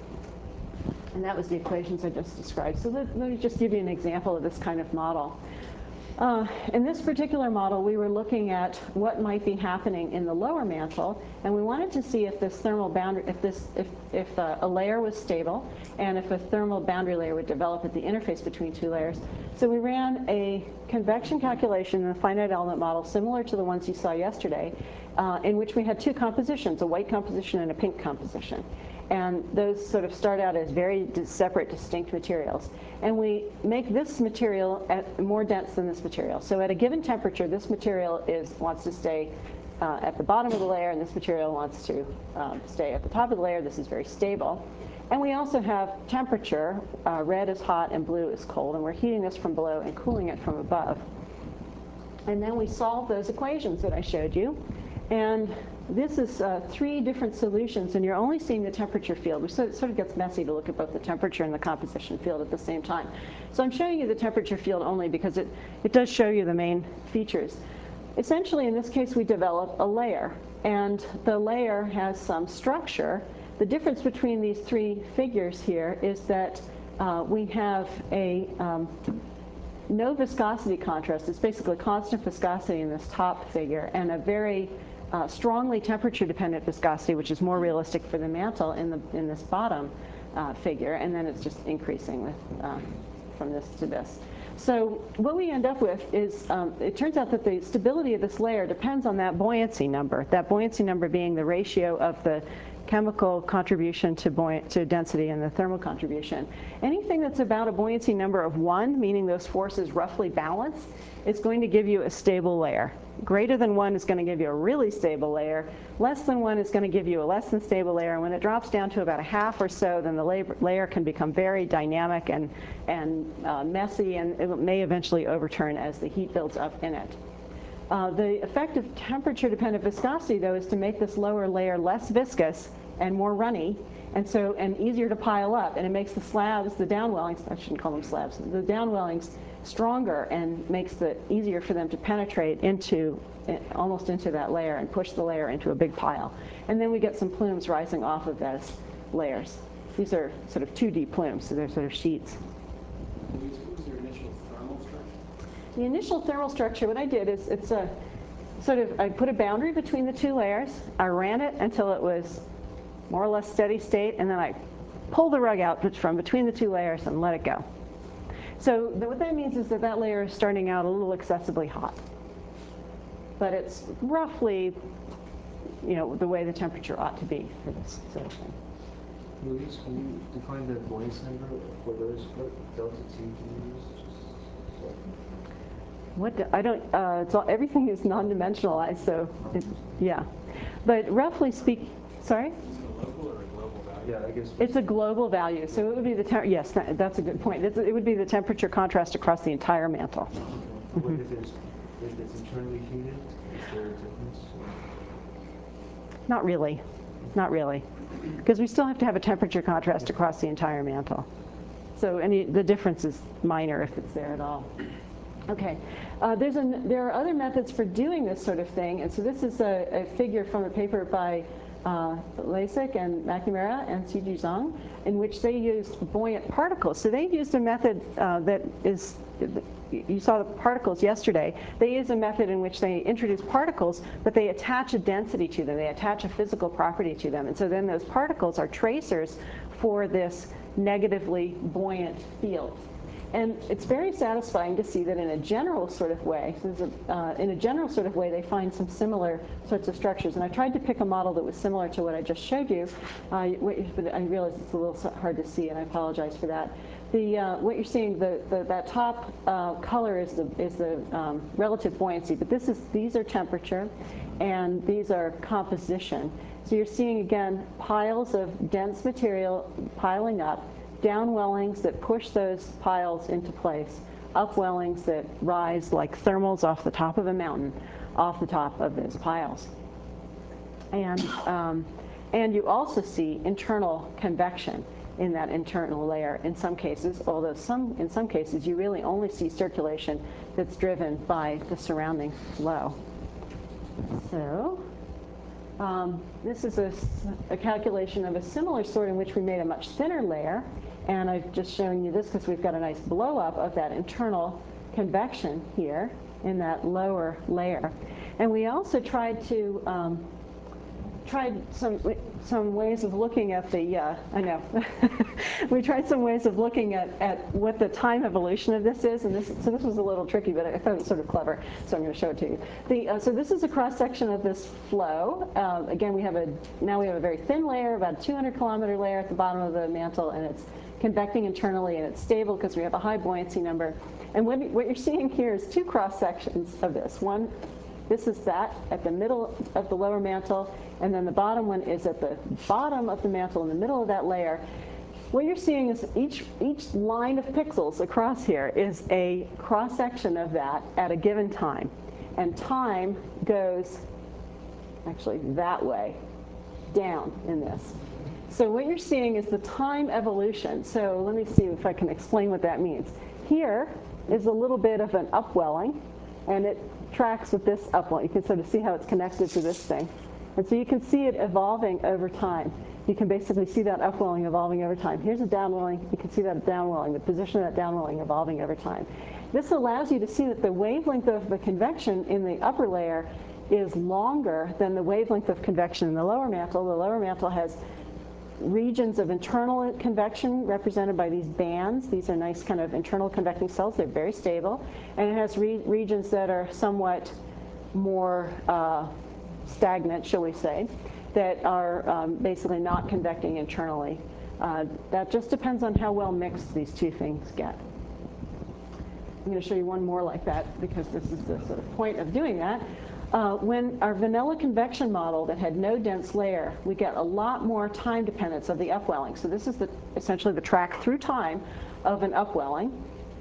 S1: And that was the equations I just described. So let, let me just give you an example of this kind of model. Uh, in this particular model, we were looking at what might be happening in the lower mantle, and we wanted to see if this thermal boundary, if this, if, if uh, a layer was stable, and if a thermal boundary layer would develop at the interface between two layers. So we ran a convection calculation in a finite element model similar to the ones you saw yesterday, uh, in which we had two compositions, a white composition and a pink composition. And those sort of start out as very separate, distinct materials. And we make this material at more dense than this material. So at a given temperature, this material is wants to stay uh, at the bottom of the layer, and this material wants to um, stay at the top of the layer. This is very stable. And we also have temperature. Uh, red is hot and blue is cold. And we're heating this from below and cooling it from above. And then we solve those equations that I showed you. And this is uh, three different solutions, and you're only seeing the temperature field, which so it sort of gets messy to look at both the temperature and the composition field at the same time. So I'm showing you the temperature field only because it, it does show you the main features. Essentially, in this case, we develop a layer, and the layer has some structure. The difference between these three figures here is that uh, we have a um, no viscosity contrast. It's basically constant viscosity in this top figure, and a very Uh, strongly temperature-dependent viscosity, which is more realistic for the mantle in the in this bottom uh, figure, and then it's just increasing with, uh, from this to this. So what we end up with is, um, it turns out that the stability of this layer depends on that buoyancy number, that buoyancy number being the ratio of the chemical contribution to, buoy to density and the thermal contribution. Anything that's about a buoyancy number of one, meaning those forces roughly balance, is going to give you a stable layer. Greater than one is going to give you a really stable layer. Less than one is going to give you a less than stable layer. And when it drops down to about a half or so, then the layer can become very dynamic and, and uh, messy, and it may eventually overturn as the heat builds up in it. Uh, the effect of temperature-dependent viscosity, though, is to make this lower layer less viscous and more runny, and so and easier to pile up. And it makes the slabs, the downwellings, I shouldn't call them slabs, the downwellings stronger, and makes it easier for them to penetrate into, almost into that layer, and push the layer into a big pile. And then we get some plumes rising off of those layers. These are sort of two D plumes, so they're sort of sheets.
S10: What was your initial thermal structure?
S1: The initial thermal structure, what I did is, it's a sort of, I put a boundary between the two layers. I ran it until it was more or less steady state, and then I pulled the rug out from between the two layers and let it go. So the, what that means is that that layer is starting out a little excessively hot. But it's roughly, you know, the way the temperature ought to be for this sort of thing.
S10: Luis, can you define the buoyancy number for those? What delta T do you use? Just so
S1: What do, I don't, uh, it's all, everything is non-dimensionalized, so it, yeah. But roughly speak, sorry?
S10: Yeah, I guess.
S1: It's a global value, so it would be the, tem yes, that, that's a good point. It's, it would be the temperature contrast across the entire mantle.
S10: Okay. Mm-hmm. If it's, if it's internally heated, is there a difference?
S1: Not really, not really. Because we still have to have a temperature contrast across the entire mantle. So any, the difference is minor if it's there at all. Okay, uh, there's a, there are other methods for doing this sort of thing, and so this is a, a figure from a paper by uh, Lasik and McNamara and C G Zhang, in which they used buoyant particles. So they used a method uh, that is, you saw the particles yesterday. They use a method in which they introduce particles, but they attach a density to them. They attach a physical property to them, and so then those particles are tracers for this negatively buoyant field. And it's very satisfying to see that in a general sort of way, a, uh, in a general sort of way, they find some similar sorts of structures. And I tried to pick a model that was similar to what I just showed you, uh, but I realize it's a little hard to see, and I apologize for that. The, uh, what you're seeing, the, the, that top uh, color is the, is the um, relative buoyancy, but this is, these are temperature, and these are composition. So you're seeing, again, piles of dense material piling up, downwellings that push those piles into place, upwellings that rise like thermals off the top of a mountain, off the top of those piles. And, um, and you also see internal convection in that internal layer in some cases, although some, in some cases you really only see circulation that's driven by the surrounding flow. So um, this is a, a calculation of a similar sort in which we made a much thinner layer. And I've just shown you this because we've got a nice blow up of that internal convection here in that lower layer. And we also tried to um, tried some some ways of looking at the uh, I know we tried some ways of looking at, at what the time evolution of this is, and this so this was a little tricky, but I thought it was sort of clever, so I'm going to show it to you. The uh, so this is a cross section of this flow. Um, again, we have a now we have a very thin layer, about a two hundred kilometer layer at the bottom of the mantle, and it's convecting internally, and it's stable because we have a high buoyancy number. And what, what you're seeing here is two cross sections of this. One, this is that at the middle of the lower mantle, and then the bottom one is at the bottom of the mantle in the middle of that layer. What you're seeing is each, each line of pixels across here is a cross section of that at a given time. And time goes actually that way, down in this. So what you're seeing is the time evolution. So let me see if I can explain what that means. Here is a little bit of an upwelling, and it tracks with this upwelling. You can sort of see how it's connected to this thing. And so you can see it evolving over time. You can basically see that upwelling evolving over time. Here's a downwelling. You can see that downwelling, the position of that downwelling evolving over time. This allows you to see that the wavelength of the convection in the upper layer is longer than the wavelength of convection in the lower mantle. The lower mantle has regions of internal convection represented by these bands. These are nice kind of internal convecting cells. They're very stable. And it has re regions that are somewhat more uh, stagnant, shall we say, that are um, basically not convecting internally. Uh, that just depends on how well mixed these two things get. I'm going to show you one more like that because this is the sort of point of doing that. Uh, when our vanilla convection model that had no dense layer, we get a lot more time dependence of the upwelling. So this is the, essentially the track through time of an upwelling.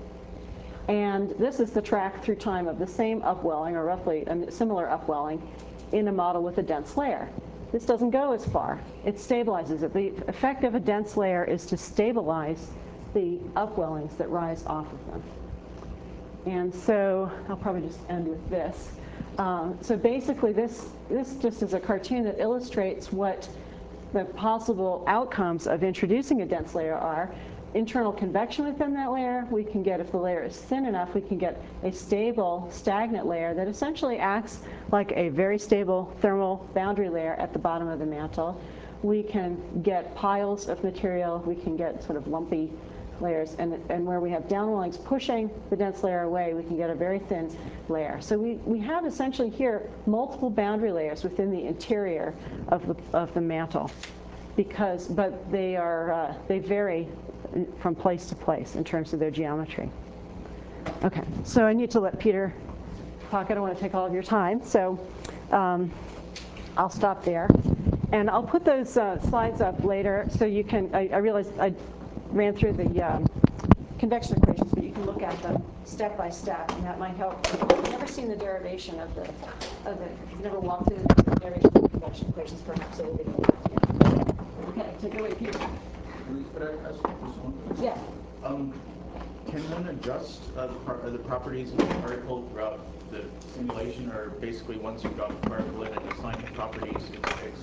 S1: And this is the track through time of the same upwelling, or roughly a similar upwelling, in a model with a dense layer. This doesn't go as far. It stabilizes it. The effect of a dense layer is to stabilize the upwellings that rise off of them. And so I'll probably just end with this. Um, so basically, this, this just is a cartoon that illustrates what the possible outcomes of introducing a dense layer are. Internal convection within that layer, we can get, if the layer is thin enough, we can get a stable, stagnant layer that essentially acts like a very stable thermal boundary layer at the bottom of the mantle. We can get piles of material, we can get sort of lumpy layers, and, and where we have downwellings pushing the dense layer away, we can get a very thin layer. So we, we have essentially here multiple boundary layers within the interior of the, of the mantle, because, but they are, uh, they vary from place to place in terms of their geometry. Okay, so I need to let Peter talk. I don't want to take all of your time, so um, I'll stop there. And I'll put those uh, slides up later so you can, I, I realized I ran through the um, convection equations, but you can look at them step by step, and that might help. If you've never seen the derivation of the, of the if you've never walked through the derivation of the convection equations, perhaps it will be helpful. Okay, take it away, Peter.
S11: Could I ask a question?
S1: Yeah.
S11: Um, Can one adjust uh, the, par uh, the properties of the particle throughout the simulation, or basically once you drop the particle in and assign the properties, it's fixed?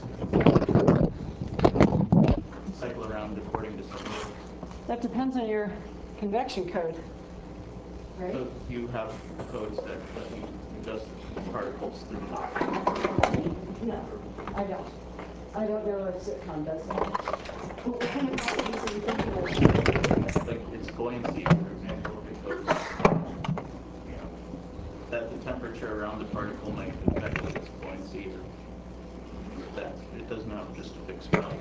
S11: Cycle around according to some rules.
S1: That depends on your convection code, right?
S11: So you have codes that let you adjust the particles through the
S1: No, I don't. I don't know if Sitcom does that. What kind of properties are you thinking of?
S11: like its buoyancy, for example, if it goes, you know, that the temperature around the particle might affect its buoyancy, or that it doesn't have just a fixed value.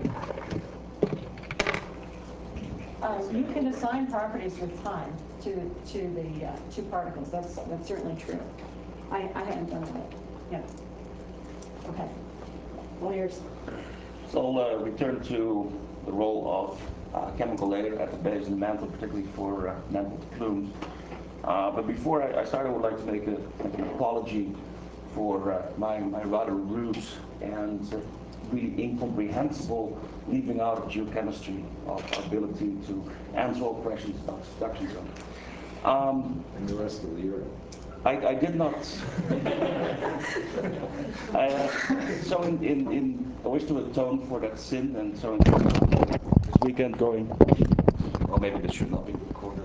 S1: Um, you can assign properties with time to to the uh, two particles. That's that's certainly true. I, I haven't done that yet. Okay. All yours.
S12: So I'll uh, return to the role of uh, chemical layer at the base of the mantle, particularly for uh, mantle plumes. Uh, but before I, I start, I would like to make, a, make an apology for uh, my, my rather rude and uh, really incomprehensible leaving out of geochemistry of ability to answer all questions about subduction zone. Um,
S2: and the rest of the year.
S12: I, I did not. I, uh, so in, in, in, I wish to atone for that sin, and so in this weekend going, or maybe this should not be recorded.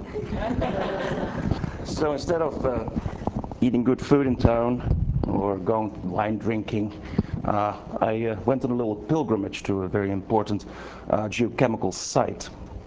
S12: So instead of uh, eating good food in town or going wine drinking, uh, I uh, went on a little pilgrimage to a very important uh, geochemical site.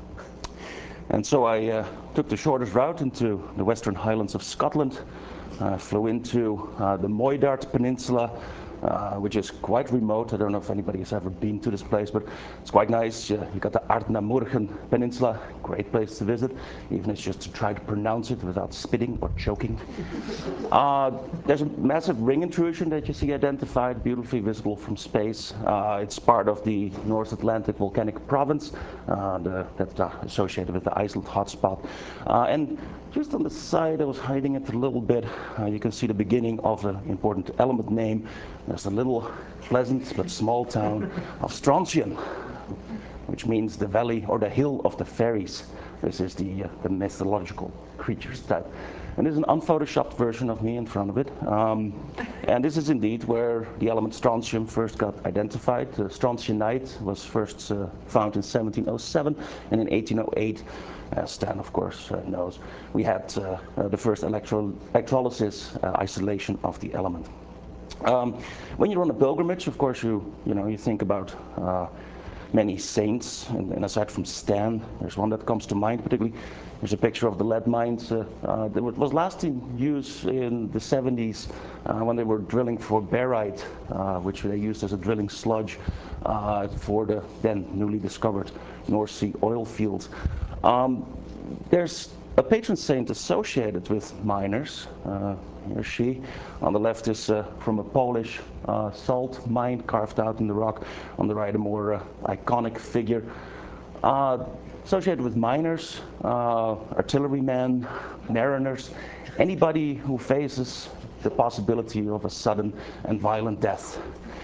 S12: And so I uh, took the shortest route into the Western Highlands of Scotland. I flew into uh, the Moidart Peninsula, uh, which is quite remote. I don't know if anybody has ever been to this place, but it's quite nice. Uh, you got the Ardnamurchan Peninsula, great place to visit, even if it's just to try to pronounce it without spitting or choking. Uh, there's a massive ring intrusion that you see identified, beautifully visible from space. Uh, it's part of the North Atlantic Volcanic Province, uh, the, that's uh, associated with the Iceland hotspot. Uh, and just on the side, I was hiding it a little bit. Uh, you can see the beginning of an important element name. There's a little pleasant but small town of Strontian, which means the valley or the hill of the fairies. This is the, uh, the mythological creatures type. And this is an unphotoshopped version of me in front of it. Um, and this is indeed where the element strontium first got identified. Uh, strontianite was first uh, found in seventeen oh seven, and in eighteen oh eight, as Stan of course uh, knows, we had uh, uh, the first electro electrolysis uh, isolation of the element. Um, when you're on a pilgrimage, of course, you you know you think about uh, many saints, and, and aside from Stan, there's one that comes to mind particularly. There's a picture of the lead mines uh, uh, that was last in use in the seventies uh, when they were drilling for barite, uh, which they used as a drilling sludge uh, for the then newly discovered North Sea oil fields. Um, there's a patron saint associated with miners. Uh, here she. On the left is uh, from a Polish uh, salt mine carved out in the rock. On the right, a more uh, iconic figure. Uh, associated with miners, uh, artillerymen, mariners, anybody who faces the possibility of a sudden and violent death.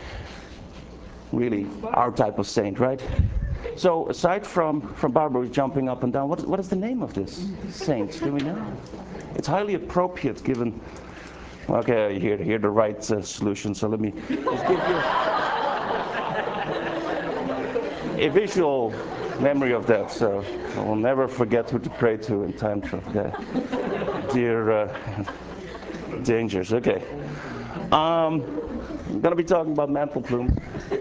S12: Really, our type of saint, right? So aside from, from Barbara jumping up and down, what, what is the name of this saint? Do we know? It's highly appropriate given, okay, here, here the right uh, solution, so let me just give you a visual memory of that, so I will never forget who to pray to in time of okay. dear uh, dangers. Okay, um, I'm going to be talking about mantle plumes.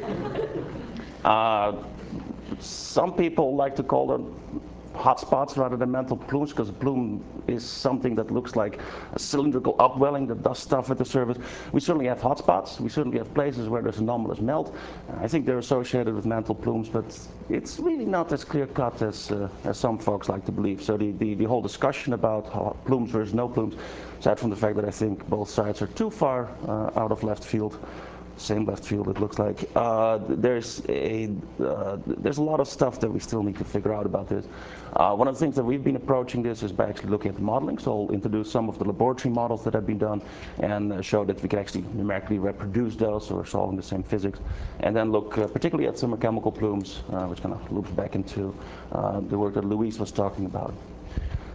S12: Uh, some people like to call them hotspots rather than mantle plumes, because a plume is something that looks like a cylindrical upwelling that does stuff at the surface. We certainly have hotspots. We certainly have places where there's anomalous melt. I think they're associated with mantle plumes, but it's really not as clear-cut as, uh, as some folks like to believe. So the, the, the whole discussion about how plumes versus no plumes, aside from the fact that I think both sides are too far uh, out of left field, same left field it looks like. Uh, there's a uh, there's a lot of stuff that we still need to figure out about this. Uh, one of the things that we've been approaching this is by actually looking at the modeling. So I'll introduce some of the laboratory models that have been done and uh, show that we can actually numerically reproduce those, so we're solving the same physics. And then look uh, particularly at some chemical plumes, uh, which kind of loops back into uh, the work that Louise was talking about.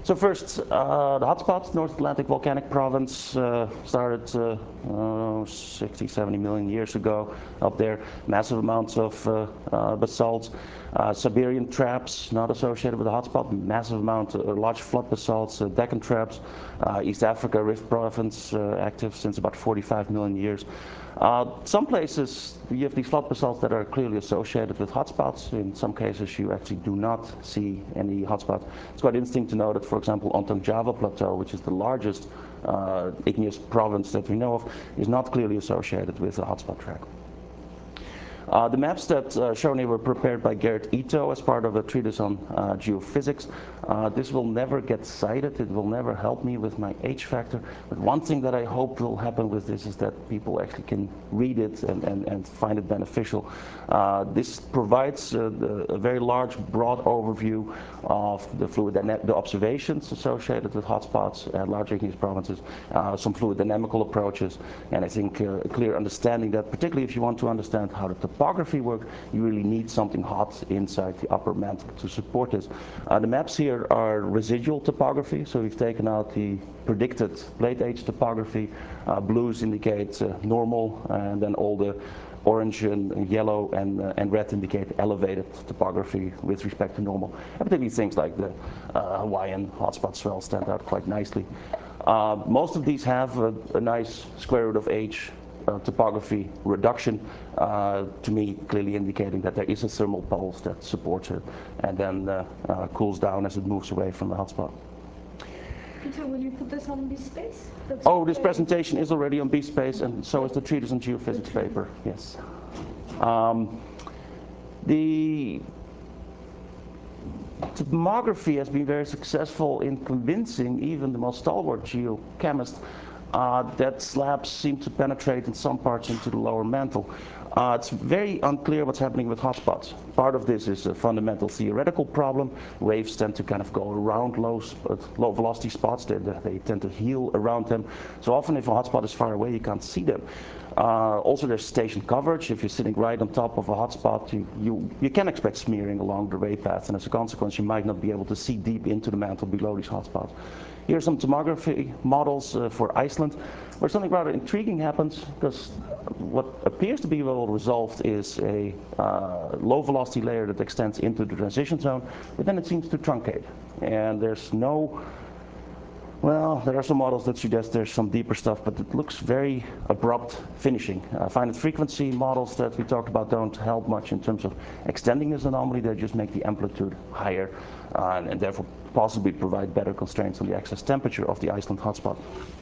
S12: So first, uh, the hotspots, North Atlantic volcanic province, uh, started uh, uh, sixty, seventy million years ago up there. Massive amounts of uh, uh, basalts. Uh, Siberian traps, not associated with the hotspot. Massive amount, uh, large flood basalts, uh, Deccan traps. Uh, East Africa Rift province, uh, active since about forty-five million years. Uh, some places you have these flood basalts that are clearly associated with hotspots. In some cases you actually do not see any hotspots. It's quite interesting to know that, for example, Ontong Java Plateau, which is the largest uh, igneous province that we know of, is not clearly associated with a hotspot track. Uh, the maps that uh, shown here were prepared by Garrett Ito as part of a treatise on uh, geophysics. Uh, this will never get cited, it will never help me with my H factor, but one thing that I hope will happen with this is that people actually can read it and, and, and find it beneficial. Uh, this provides uh, the, a very large, broad overview of the fluid the observations associated with hotspots and large igneous provinces, uh, some fluid dynamical approaches, and I think uh, a clear understanding that, particularly if you want to understand how the topography works, you really need something hot inside the upper mantle to support this. Uh, the maps here are residual topography, so we've taken out the predicted plate age topography. Uh, blues indicate uh, normal, and then all the orange and yellow and, uh, and red indicate elevated topography with respect to normal. And particularly things like the uh, Hawaiian hotspot swell stand out quite nicely. Uh, most of these have a, a nice square root of h uh, topography reduction, uh, to me clearly indicating that there is a thermal pulse that supports it and then uh, uh, cools down as it moves away from the hotspot.
S4: Peter, will you put this on BSpace? That's
S12: Oh, this
S4: okay.
S12: presentation is already on BSpace, and so is the treatise on geophysics paper, yes. Um, the topography has been very successful in convincing even the most stalwart geochemists uh, that slabs seem to penetrate in some parts into the lower mantle. Uh, it's very unclear what's happening with hotspots. Part of this is a fundamental theoretical problem. Waves tend to kind of go around low, uh, low velocity spots. They, they tend to heal around them. So often if a hotspot is far away, you can't see them. Uh, also, there's station coverage. If you're sitting right on top of a hotspot, you, you, you can expect smearing along the ray path, and as a consequence, you might not be able to see deep into the mantle below these hotspots. Here are some tomography models uh, for Iceland, where something rather intriguing happens, because what appears to be well resolved is a uh, low velocity layer that extends into the transition zone, but then it seems to truncate. And there's no, well, there are some models that suggest there's some deeper stuff, but it looks very abrupt finishing. Uh, finite frequency models that we talked about don't help much in terms of extending this anomaly. They just make the amplitude higher uh, and, and therefore possibly provide better constraints on the excess temperature of the Iceland hotspot.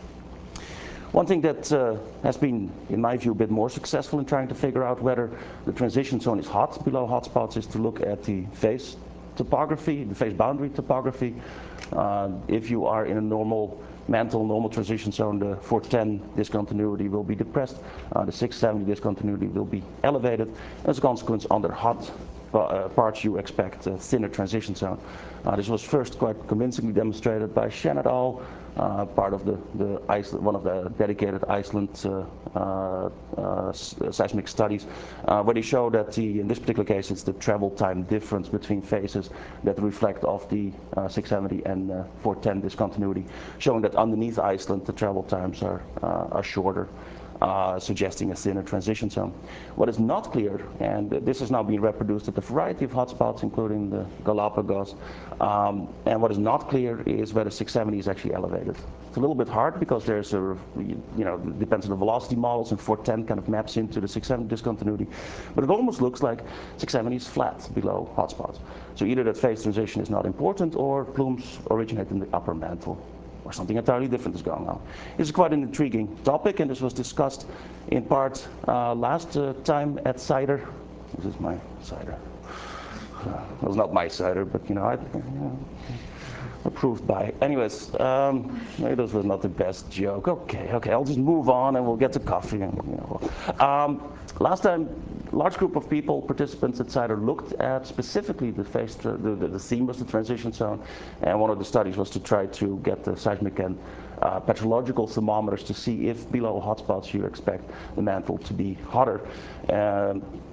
S12: One thing that uh, has been, in my view, a bit more successful in trying to figure out whether the transition zone is hot below hotspots is to look at the phase topography, the phase boundary topography. Uh, if you are in a normal mantle, normal transition zone, the four ten discontinuity will be depressed, uh, the six seventy discontinuity will be elevated. As a consequence, under hot uh, parts, you expect a thinner transition zone. Uh, this was first quite convincingly demonstrated by Shen et al., uh, part of the, the Iceland, one of the dedicated Iceland uh, uh, uh, seismic studies, uh, where they show that the, in this particular case, it's the travel time difference between phases that reflect off the uh, six seventy and uh, four ten discontinuity, showing that underneath Iceland the travel times are, uh, are shorter. Uh, suggesting a thinner transition zone. What is not clear, and this has now been reproduced at a variety of hotspots, including the Galapagos, um, and what is not clear is whether six seventy is actually elevated. It's a little bit hard because there's a, you know, it depends on the velocity models, and four ten kind of maps into the six seventy discontinuity, but it almost looks like six seventy is flat below hotspots. So either that phase transition is not important, or plumes originate in the upper mantle, or something entirely different is going on. This is quite an intriguing topic, and this was discussed in part uh, last uh, time at CIDR. This is my CIDR. Uh, it was not my CIDR, but you know, I, you know, approved by. Anyways, um, maybe this was not the best joke. Okay, okay, I'll just move on and we'll get to coffee. And, you know. um, last time, a large group of people, participants at CIDR, looked at specifically the, phase, the, the, the theme was the transition zone, and one of the studies was to try to get the seismic and uh, petrological thermometers to see if below hotspots you expect the mantle to be hotter. Um,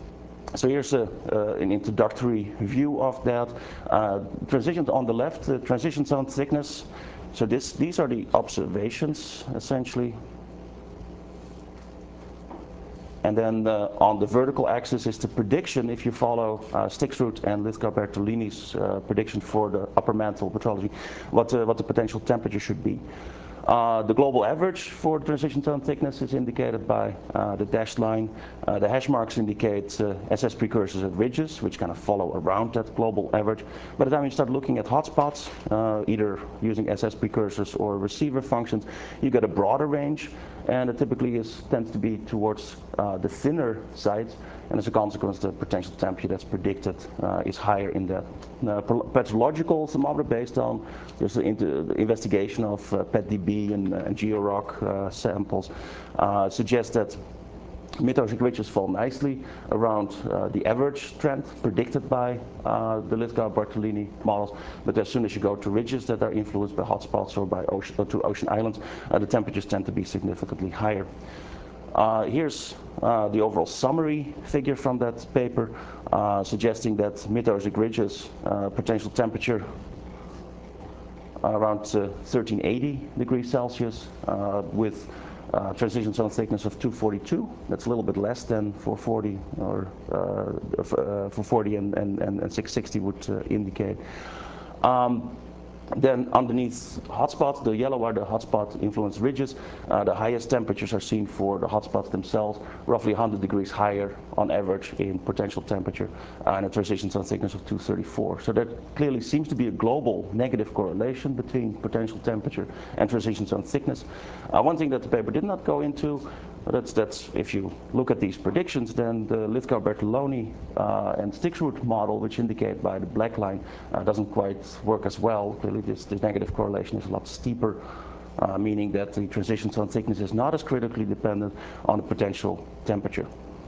S12: So here's a, uh, an introductory view of that. Uh, transition on the left, uh, transition zone thickness. So this, these are the observations, essentially. And then uh, on the vertical axis is the prediction, if you follow uh, Stixrud and Lithgow Bertolini's uh, prediction for the upper mantle petrology, what, uh, what the potential temperature should be. Uh, the global average for transition zone thickness is indicated by uh, the dashed line. Uh, the hash marks indicate uh, S S precursors at ridges, which kind of follow around that global average. By the time you start looking at hotspots, uh, either using S S precursors or receiver functions, you get a broader range, and it typically is, tends to be towards uh, the thinner sides, and as a consequence, the potential temperature that's predicted uh, is higher in that. Uh, petrological thermometer based on there's the, the investigation of uh, P E T D B and, uh, and GeoRock uh, samples uh, suggests that mid-oceanic ridges fall nicely around uh, the average trend predicted by uh, the Lithgow-Bertolini models, but as soon as you go to ridges that are influenced by hotspots or by ocean, or to ocean islands, uh, the temperatures tend to be significantly higher. Uh, here's uh, the overall summary figure from that paper, uh, suggesting that mid-oceanic ridges uh, potential temperature around uh, thirteen eighty degrees Celsius uh, with uh, transition zone thickness of two forty-two. That's a little bit less than four forty or uh, four forty and, and, and six sixty would uh, indicate. Um, Then underneath hotspots, the yellow are the hotspot influenced ridges. Uh, the highest temperatures are seen for the hotspots themselves, roughly one hundred degrees higher on average in potential temperature, uh, and a transition zone thickness of two thirty-four. So there clearly seems to be a global negative correlation between potential temperature and transition zone thickness. Uh, one thing that the paper did not go into, That's, that's if you look at these predictions, then the Lithgow-Bertolini uh, and Stixrud model, which indicate by the black line, uh, doesn't quite work as well. Clearly, this, this negative correlation is a lot steeper, uh, meaning that the transition zone thickness is not as critically dependent on the potential temperature.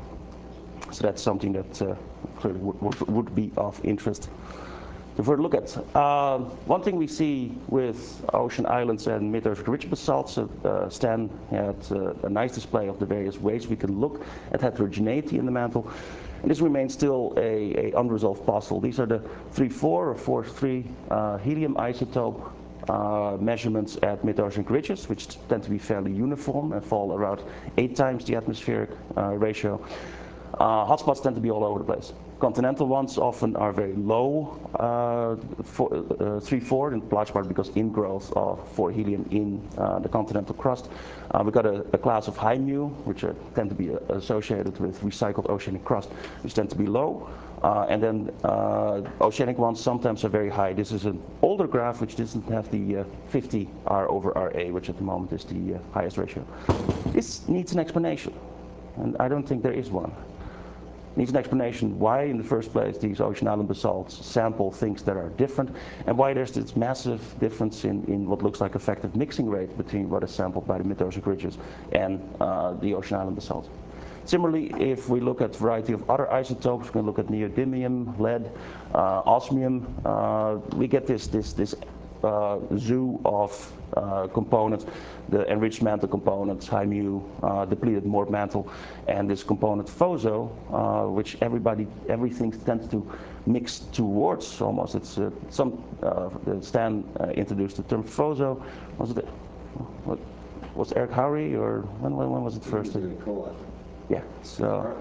S12: So that's something that uh, clearly would, would, would be of interest. If we look at uh, one thing we see with ocean islands and mid-oceanic ridge basalts, uh, Stan had uh, a nice display of the various ways we can look at heterogeneity in the mantle. And this remains still a, a unresolved puzzle. These are the three four or four three uh, helium isotope uh, measurements at mid-oceanic ridges, which tend to be fairly uniform and fall around eight times the atmospheric uh, ratio. Uh, hotspots tend to be all over the place. Continental ones often are very low, uh, three four, in large part because ingrowth of four helium in uh, the continental crust. Uh, we've got a, a class of high mu, which uh, tend to be uh, associated with recycled oceanic crust, which tend to be low. Uh, and then uh, oceanic ones sometimes are very high. This is an older graph which doesn't have the uh, fifty R over R A, which at the moment is the uh, highest ratio. This needs an explanation, and I don't think there is one. Needs an explanation why, in the first place, these ocean island basalts sample things that are different, and why there's this massive difference in, in what looks like effective mixing rate between what is sampled by the mid-oceanic ridges and uh, the ocean island basalts. Similarly, if we look at a variety of other isotopes, we can look at neodymium, lead, uh, osmium, uh, we get this, this, this uh, zoo of uh, components, the enriched mantle components, high mu, uh, depleted Mort mantle, and this component FOSO, uh, which everybody, everything tends to mix towards almost. It's uh, some, uh, Stan uh, introduced the term FOSO. Was it, what, was Eric Howry, or when, when, when was it first? Yeah, so.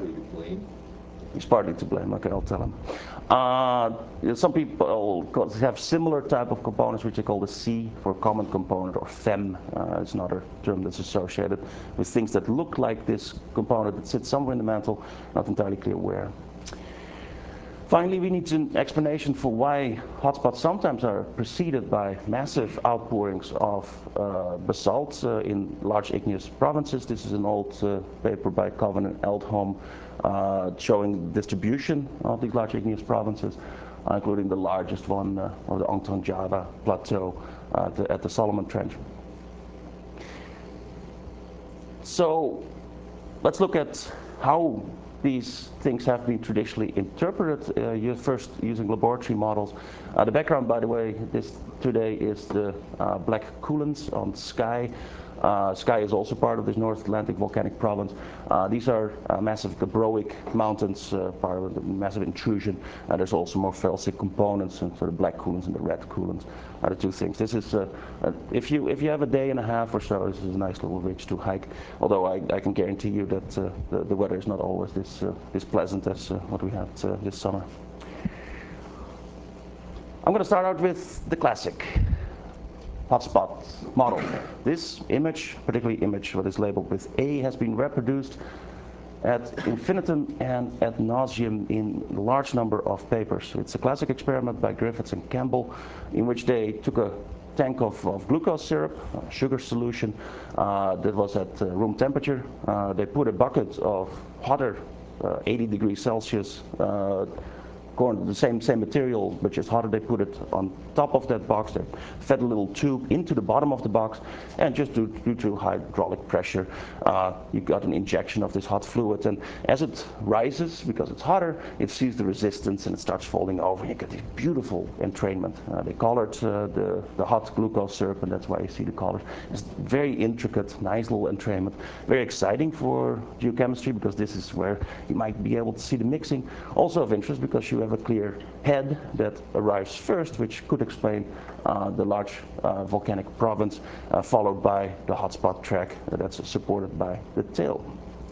S12: He's partly to blame, okay, I'll tell him. Uh, some people have similar type of components, which they call the C for common component, or F E M uh, is another term that's associated with things that look like this component that sits somewhere in the mantle, not entirely clear where. Finally, we need an explanation for why hotspots sometimes are preceded by massive outpourings of uh, basalt uh, in large igneous provinces. This is an old uh, paper by Coven and Eldholm uh, showing distribution of these large igneous provinces, uh, including the largest one, uh, of the Angton Java Plateau uh, at, the, at the Solomon Trench. So let's look at how these things have been traditionally interpreted, uh, you first using laboratory models. Uh, the background, by the way, this today is the uh, black coolants on sky. Uh, Skye is also part of this North Atlantic volcanic province. Uh, these are uh, massive Gabroic mountains, uh, part of the massive intrusion. Uh, there's also more felsic components, and so the black coolants and the red coolants are the two things. This is, uh, uh, if you if you have a day and a half or so, this is a nice little ridge to hike. Although I, I can guarantee you that uh, the, the weather is not always this uh, this pleasant as uh, what we had uh, this summer. I'm going to start out with the classic hotspot model. This image, particularly image what is labeled with A, has been reproduced at infinitum and ad nauseum in a large number of papers. It's a classic experiment by Griffiths and Campbell, in which they took a tank of, of glucose syrup, a sugar solution uh, that was at uh, room temperature. Uh, they put a bucket of hotter uh, eighty degrees Celsius uh, corn, the same same material, but just hotter. They put it on top of that box. They fed a little tube into the bottom of the box, and just due, due to hydraulic pressure, uh, you got an injection of this hot fluid. And as it rises, because it's hotter, it sees the resistance and it starts falling over. You get this beautiful entrainment. Uh, they colored uh, the the hot glucose syrup, and that's why you see the colors. It's very intricate, nice little entrainment. Very exciting for geochemistry because this is where you might be able to see the mixing. Also of interest because you have a clear head that arrives first, which could explain uh, the large uh, volcanic province, uh, followed by the hotspot track uh, that's supported by the tail.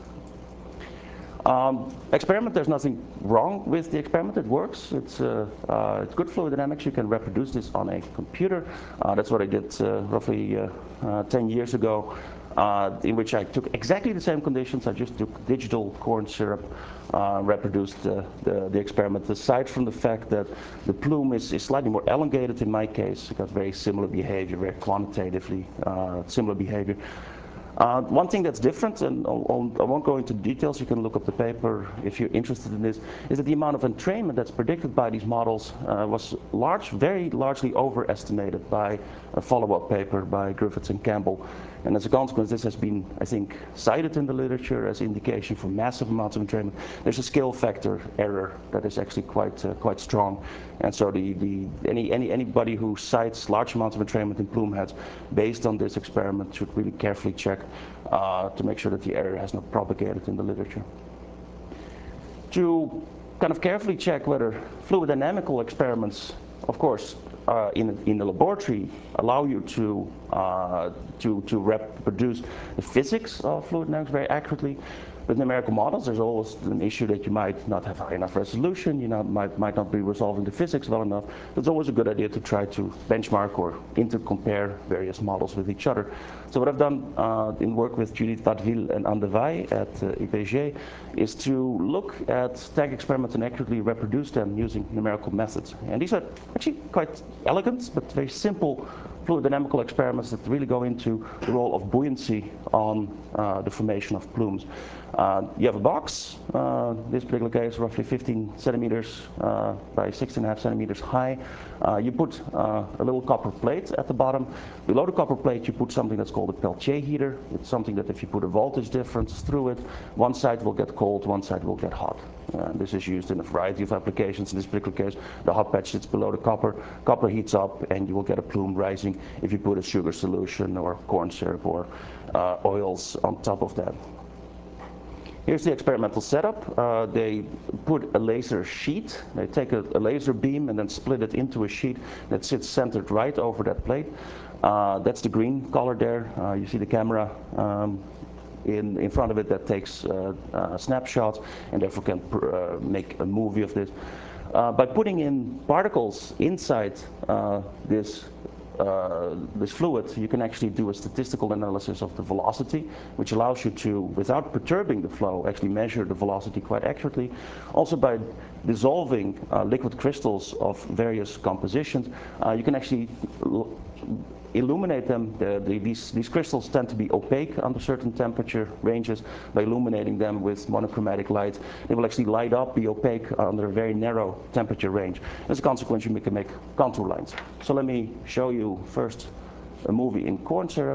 S12: Um, experiment, there's nothing wrong with the experiment. It works. It's, uh, uh, it's good fluid dynamics. You can reproduce this on a computer. Uh, that's what I did uh, roughly uh, uh, ten years ago, uh, in which I took exactly the same conditions. I just took digital corn syrup, uh, reproduced uh, the, the experiment. Aside from the fact that the plume is, is slightly more elongated in my case, it got very similar behavior, very quantitatively uh, similar behavior. Uh, one thing that's different, and I'll, I'll, I won't go into details, you can look up the paper if you're interested in this, is that the amount of entrainment that's predicted by these models uh, was large, very largely overestimated by a follow-up paper by Griffiths and Campbell. And as a consequence, this has been, I think, cited in the literature as indication for massive amounts of entrainment. There's a scale factor error that is actually quite uh, quite strong. And so the, the, any, any, anybody who cites large amounts of entrainment in plume heads based on this experiment should really carefully check uh, to make sure that the error has not propagated in the literature. To kind of carefully check whether fluid dynamical experiments, of course, uh, in, in the laboratory allow you to, uh, to, to reproduce the physics of fluid dynamics very accurately. With numerical models, there's always an issue that you might not have high enough resolution, you know, might, might not be resolving the physics well enough. It's always a good idea to try to benchmark or intercompare various models with each other. So what I've done uh, in work with Judith Watteville and Anne de Waay at uh, I P G is to look at tank experiments and accurately reproduce them using numerical methods. And these are actually quite elegant, but very simple fluid dynamical experiments that really go into the role of buoyancy on uh, the formation of plumes. Uh, you have a box, uh, this particular case roughly fifteen centimeters uh, by sixteen and a half centimeters high. Uh, you put uh, a little copper plate at the bottom. Below the copper plate you put something that's called a Peltier heater. It's something that if you put a voltage difference through it, one side will get cold, one side will get hot. Uh, this is used in a variety of applications. In this particular case, the hot patch sits below the copper. Copper heats up and you will get a plume rising if you put a sugar solution or corn syrup or uh, oils on top of that. Here's the experimental setup. Uh, they put a laser sheet. They take a, a laser beam and then split it into a sheet that sits centered right over that plate. Uh, that's the green color there. Uh, you see the camera um, in, in front of it that takes uh, uh, snapshots and therefore can pr uh, make a movie of this. Uh, by putting in particles inside uh, this Uh, this fluid, you can actually do a statistical analysis of the velocity, which allows you to, without perturbing the flow, actually measure the velocity quite accurately. Also, by dissolving uh, liquid crystals of various compositions, uh, you can actually illuminate them. The, the, these, these crystals tend to be opaque under certain temperature ranges. By illuminating them with monochromatic light, they will actually light up, be opaque under a very narrow temperature range. As a consequence, you can make contour lines. So let me show you first a movie in corn syrup.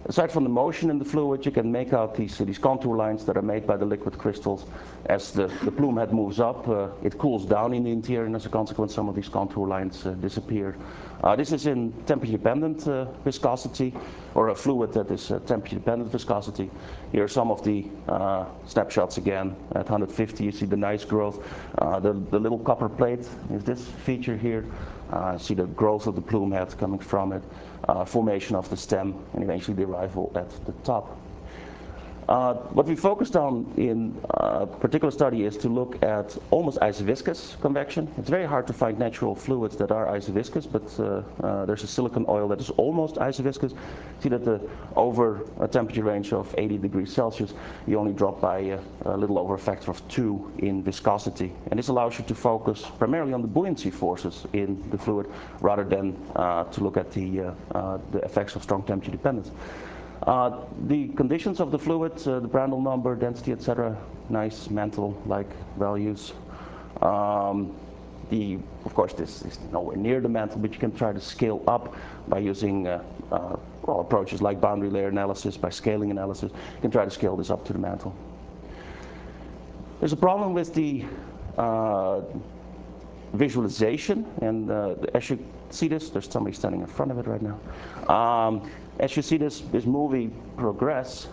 S12: Aside from the motion in the fluid, you can make out these, these contour lines that are made by the liquid crystals. As the, the plume head moves up, uh, it cools down in the interior, and as a consequence, some of these contour lines uh, disappear. Uh, this is in temperature-dependent uh, viscosity, or a fluid that is uh, temperature-dependent viscosity. Here are some of the uh, snapshots again. At one hundred fifty, you see the nice growth. Uh, the, the little copper plate is this feature here. Uh, see the growth of the plume head coming from it. Uh, formation of the stem, and eventually the arrival at the top. Uh, what we focused on in a particular study is to look at almost isoviscous convection. It's very hard to find natural fluids that are isoviscous, but uh, uh, there's a silicon oil that is almost isoviscous. See that the, over a temperature range of eighty degrees Celsius, you only drop by a, a little over a factor of two in viscosity. And this allows you to focus primarily on the buoyancy forces in the fluid, rather than uh, to look at the, uh, uh, the effects of strong temperature dependence. Uh, the conditions of the fluid, uh, the Prandtl number, density, et cetera, nice mantle-like values. Um, the, of course, this is nowhere near the mantle, but you can try to scale up by using uh, uh, well, approaches like boundary layer analysis, by scaling analysis. You can try to scale this up to the mantle. There's a problem with the uh, visualization, and uh, as you see this, there's somebody standing in front of it right now. Um, as you see this, this movie progress,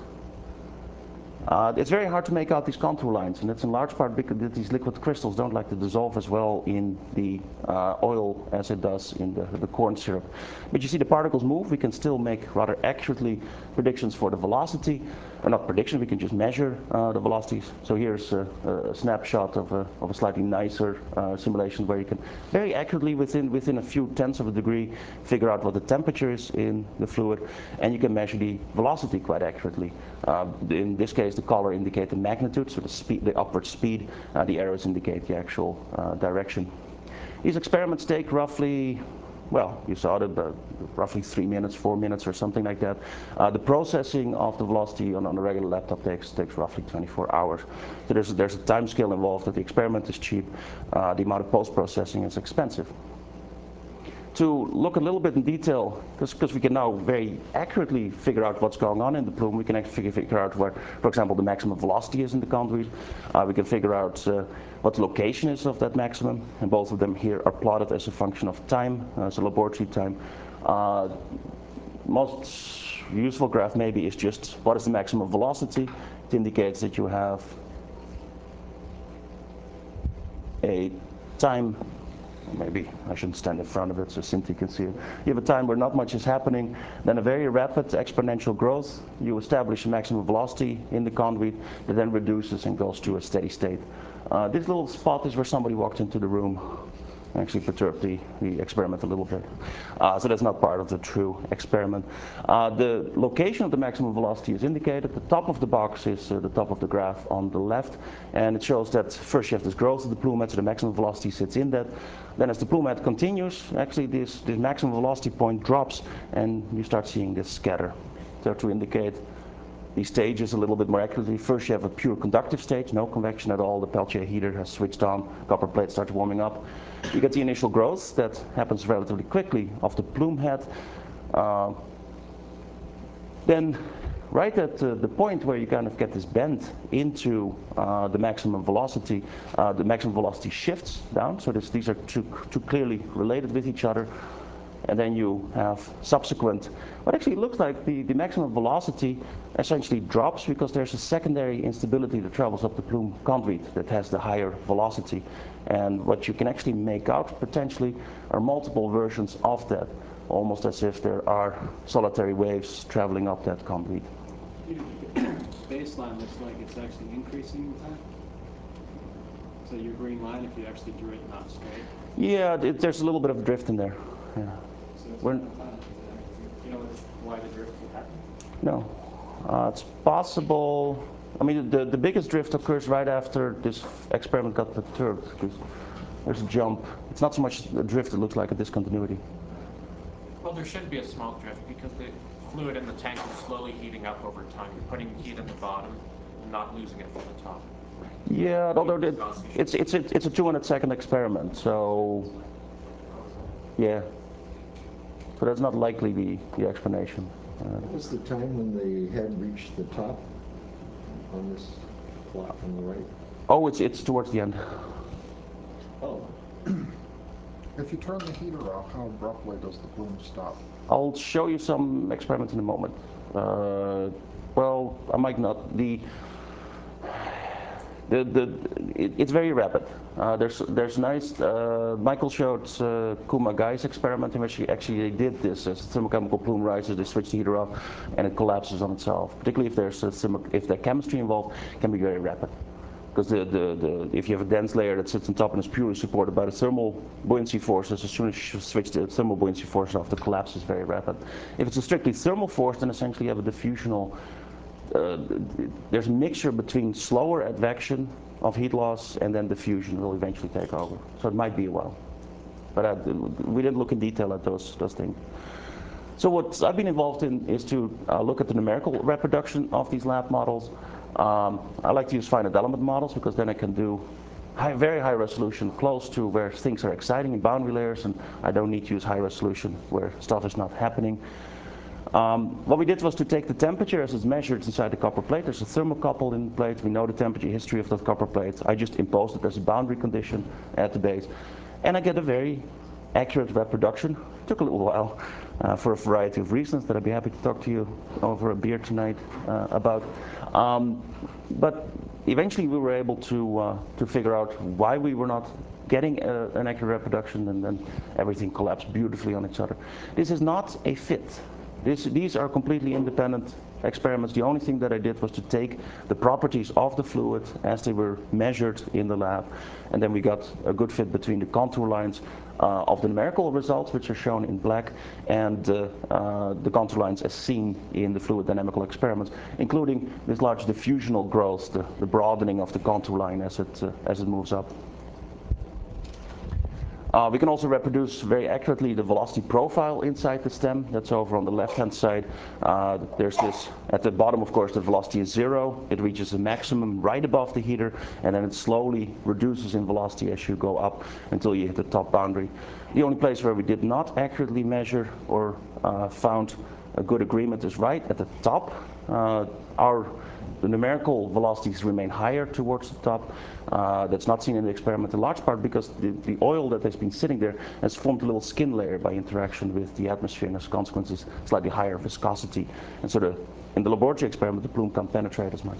S12: uh, it's very hard to make out these contour lines, and it's in large part because these liquid crystals don't like to dissolve as well in the uh, oil as it does in the, the corn syrup. But you see the particles move. We can still make rather accurately predictions for the velocity, or not predictions, we can just measure uh, the velocities. So here's a, a snapshot of a, of a slightly nicer uh, simulation where you can very accurately, within, within a few tenths of a degree, figure out what the temperature is in the fluid, and you can measure the velocity quite accurately. Uh, in this case, the color indicate the magnitude, so the speed, the upward speed. Uh, the arrows indicate the actual uh, direction. These experiments take roughly, well, you saw it, uh, roughly three minutes, four minutes, or something like that. Uh, the processing of the velocity on, on a regular laptop takes takes roughly twenty-four hours. So there's there's a time scale involved. That the experiment is cheap. Uh, the amount of post-processing is expensive. To look a little bit in detail, because we can now very accurately figure out what's going on in the plume. We can actually figure out where, for example, the maximum velocity is in the conduit. Uh, we can figure out uh, what the location is of that maximum, and both of them here are plotted as a function of time, uh, so laboratory time. Uh, most useful graph maybe is just what is the maximum velocity. It indicates that you have a time. Maybe I shouldn't stand in front of it so Cynthia can see it. You have a time where not much is happening, then a very rapid exponential growth. You establish a maximum velocity in the conduit that then reduces and goes to a steady state. Uh, this little spot is where somebody walked into the room. Actually perturbed the, the experiment a little bit. Uh, so that's not part of the true experiment. Uh, the location of the maximum velocity is indicated. The top of the box is uh, the top of the graph on the left, and it shows that first you have this growth of the plume head, so the maximum velocity sits in that. Then as the plume head continues, actually this, this maximum velocity point drops, and you start seeing this scatter. So to indicate these stages a little bit more accurately, first you have a pure conductive stage, no convection at all. The Peltier heater has switched on, copper plate starts warming up. You get the initial growth that happens relatively quickly of the plume head. Uh, then right at uh, the point where you kind of get this bend into uh, the maximum velocity, uh, the maximum velocity shifts down. So this, these are two, two clearly related with each other. And then you have subsequent, what actually looks like the, the maximum velocity essentially drops because there's a secondary instability that travels up the plume conduit that has the higher velocity. And what you can actually make out potentially are multiple versions of that, almost as if there are solitary waves traveling up that conduit.
S13: Baseline looks like it's actually increasing in time. So your green line, if you actually drew it not straight.
S12: Yeah, it, there's a little bit of drift in there. Yeah.
S13: So it's
S12: We're,
S13: not time. You know why the drift would happen?
S12: No. Uh, it's possible. I mean, the, the biggest drift occurs right after this experiment got perturbed, because there's a jump. It's not so much a drift, it looks like a discontinuity.
S6: Well, there should be a small drift because the fluid in the tank is slowly heating up over time. You're putting heat in the bottom and not losing it from the top.
S12: Yeah, although it, it's, it's, it's, it's a two hundred second experiment, so yeah. So that's not likely the, the explanation. Uh,
S10: What was the time when the head reached the top on this plot on the right?
S12: oh, it's, it's towards the end.
S10: Oh.
S5: If you turn the heater off, how abruptly does the plume stop?
S12: I'll show you some experiments in a moment. Uh, well, I might not. The, the, the, it, it's very rapid. Uh, there's, there's nice, uh, Michael showed uh, Kuma Guy's experiment in which he actually they did this. As the thermochemical plume rises, they switch the heater off and it collapses on itself. Particularly if there's a thermo, if the chemistry involved, it can be very rapid. Because the, the, the, if you have a dense layer that sits on top and is purely supported by the thermal buoyancy forces, as soon as you switch the thermal buoyancy force off, the collapse is very rapid. If it's a strictly thermal force, then essentially you have a diffusional, uh, there's a mixture between slower advection of heat loss and then diffusion will eventually take over. So it might be a while. But I, we didn't look in detail at those, those things. So what I've been involved in is to uh, look at the numerical reproduction of these lab models. Um, I like to use finite element models because then I can do high, very high resolution, close to where things are exciting in boundary layers, and I don't need to use high resolution where stuff is not happening. Um, what we did was to take the temperature as it's measured inside the copper plate. There's a thermocouple in the plate. We know the temperature history of that copper plate. I just imposed it as a boundary condition at the base. And I get a very accurate reproduction. It took a little while uh, for a variety of reasons that I'd be happy to talk to you over a beer tonight uh, about. Um, but eventually we were able to, uh, to figure out why we were not getting a, an accurate reproduction, and then everything collapsed beautifully on each other. This is not a fit. This, these are completely independent experiments. The only thing that I did was to take the properties of the fluid as they were measured in the lab, and then we got a good fit between the contour lines uh, of the numerical results, which are shown in black, and uh, uh, the contour lines as seen in the fluid dynamical experiments, including this large diffusional growth, the, the broadening of the contour line as it, uh, as it moves up. Uh, we can also reproduce very accurately the velocity profile inside the stem. That's over on the left-hand side. Uh, there's this, at the bottom, of course, the velocity is zero. It reaches a maximum right above the heater, and then it slowly reduces in velocity as you go up until you hit the top boundary. The only place where we did not accurately measure or uh, found a good agreement is right at the top. Uh, our The numerical velocities remain higher towards the top. Uh, that's not seen in the experiment in large part because the, the oil that has been sitting there has formed a little skin layer by interaction with the atmosphere, and as a consequence is slightly higher viscosity. And so the, in the laboratory experiment, the plume can't penetrate as much.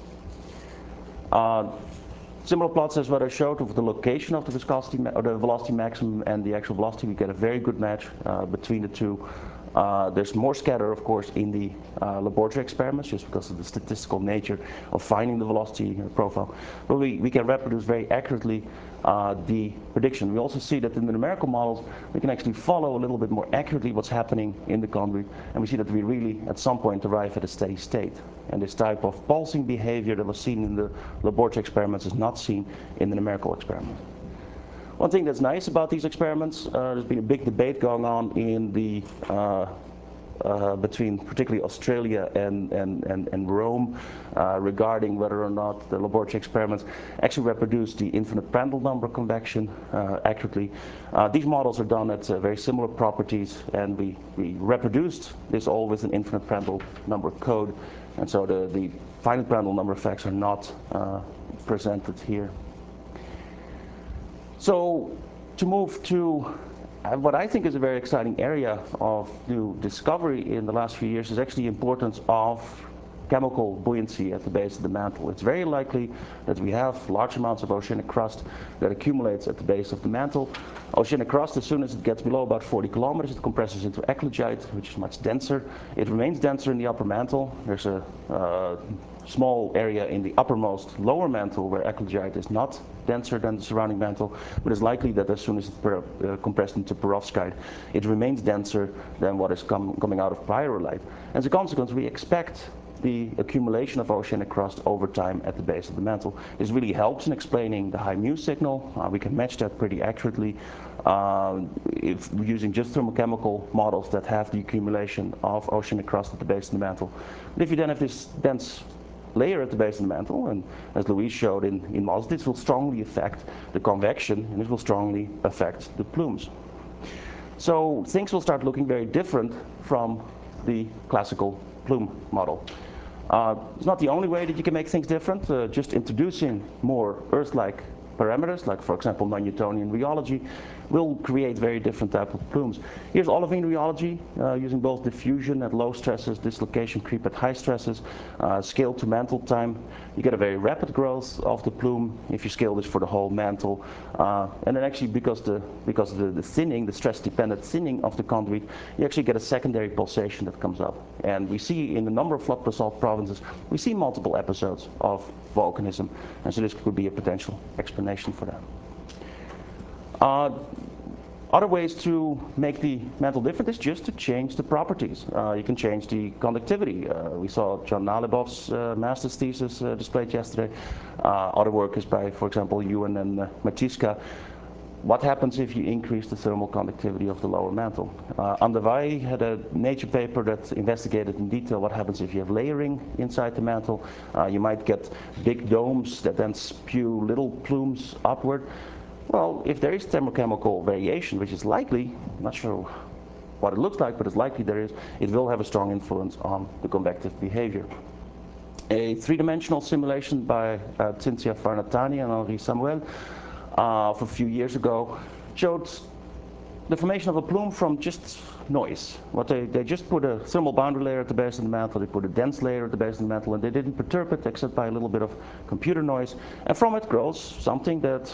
S12: Uh, Similar plots as what I showed of the location of the viscosity or the velocity maximum and the actual velocity. We get a very good match uh, between the two. Uh, there's more scatter, of course, in the uh, laboratory experiments, just because of the statistical nature of finding the velocity profile. But we, we can reproduce very accurately uh, the prediction. We also see that in the numerical models, we can actually follow a little bit more accurately what's happening in the conduit, and we see that we really, at some point, arrive at a steady state. And this type of pulsing behavior that was seen in the laboratory experiments is not seen in the numerical experiment. One thing that's nice about these experiments, uh, there's been a big debate going on in the uh, uh, between particularly Australia and, and, and, and Rome uh, regarding whether or not the laboratory experiments actually reproduce the infinite Prandtl number convection uh, accurately. Uh, these models are done at uh, very similar properties, and we, we reproduced this all with an infinite Prandtl number code, and so the, the finite Prandtl number effects are not uh, presented here. So to move to uh, what I think is a very exciting area of new discovery in the last few years is actually the importance of chemical buoyancy at the base of the mantle. It's very likely that we have large amounts of oceanic crust that accumulates at the base of the mantle. Oceanic crust, as soon as it gets below about forty kilometers, it compresses into eclogite, which is much denser. It remains denser in the upper mantle. There's a uh, small area in the uppermost lower mantle where eclogite is not denser than the surrounding mantle, but it's likely that as soon as it's per, uh, compressed into perovskite, it remains denser than what is com coming out of pyrrolite. As a consequence, we expect the accumulation of oceanic crust over time at the base of the mantle. This really helps in explaining the high mu signal. Uh, we can match that pretty accurately uh, if we're using just thermochemical models that have the accumulation of oceanic crust at the base of the mantle. But if you then have this dense layer at the base of the mantle, and as Louise showed in, in models, this will strongly affect the convection, and this will strongly affect the plumes. So things will start looking very different from the classical plume model. Uh, it's not the only way that you can make things different. Uh, just introducing more Earth-like parameters, like for example non-Newtonian rheology, will create very different type of plumes. Here's olivine rheology, uh, using both diffusion at low stresses, dislocation creep at high stresses, uh, scale to mantle time. You get a very rapid growth of the plume if you scale this for the whole mantle. Uh, and then actually because the because the, the thinning, the stress-dependent thinning of the conduit, you actually get a secondary pulsation that comes up. And we see in a number of flood basalt provinces, we see multiple episodes of volcanism. And so this could be a potential explanation for that. Uh, other ways to make the mantle different is just to change the properties. Uh, you can change the conductivity. Uh, we saw John Nalibov's uh, master's thesis uh, displayed yesterday. Uh, other work is by, for example, Ewan and uh, Matiska. What happens if you increase the thermal conductivity of the lower mantle? Uh, Andavai had a Nature paper that investigated in detail what happens if you have layering inside the mantle. Uh, you might get big domes that then spew little plumes upward. Well, if there is thermochemical variation, which is likely, I'm not sure what it looks like, but it's likely there is, it will have a strong influence on the convective behavior. A three-dimensional simulation by uh, Cinzia Farnatani and Henri Samuel uh, of a few years ago showed the formation of a plume from just noise. What they, they just put a thermal boundary layer at the base of the mantle, they put a dense layer at the base of the mantle, and they didn't perturb it except by a little bit of computer noise. And from it grows something that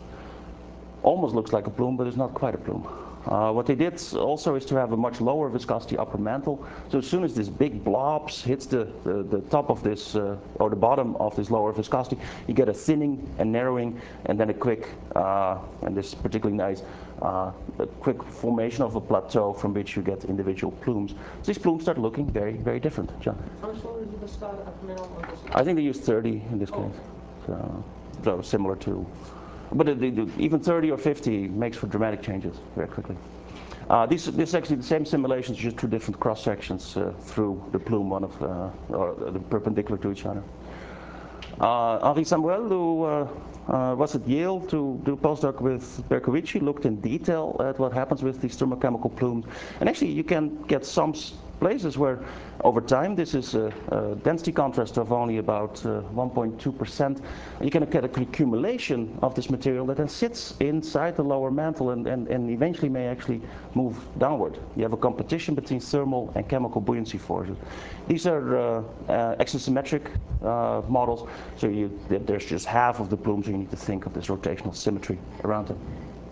S12: almost looks like a plume, but it's not quite a plume. Uh, what they did also is to have a much lower viscosity upper mantle. So as soon as this big blobs hits the, the, the top of this, uh, or the bottom of this lower viscosity, you get a thinning and narrowing, and then a quick, uh, and this is particularly nice, uh, a quick formation of a plateau from which you get individual plumes. So these plumes start looking very, very different. John?
S9: How much lower is the viscosity upper mantle on this?
S12: I think they used thirty in this
S9: Oh.
S12: case. So, so similar to, but it, it, even thirty or fifty makes for dramatic changes very quickly. Uh, this, this is actually the same simulations, just two different cross sections uh, through the plume, one of, uh, or the perpendicular to each other. Uh, Henri Samuel, who uh, uh, was at Yale to do a postdoc with Berkovici, looked in detail at what happens with these thermochemical plumes. And actually, you can get some places where, over time, this is a, a density contrast of only about uh, one point two percent. You can get an accumulation of this material that then sits inside the lower mantle and, and, and eventually may actually move downward. You have a competition between thermal and chemical buoyancy forces. These are uh, uh, axisymmetric uh, models, so you, there's just half of the plumes, so you need to think of this rotational symmetry around them.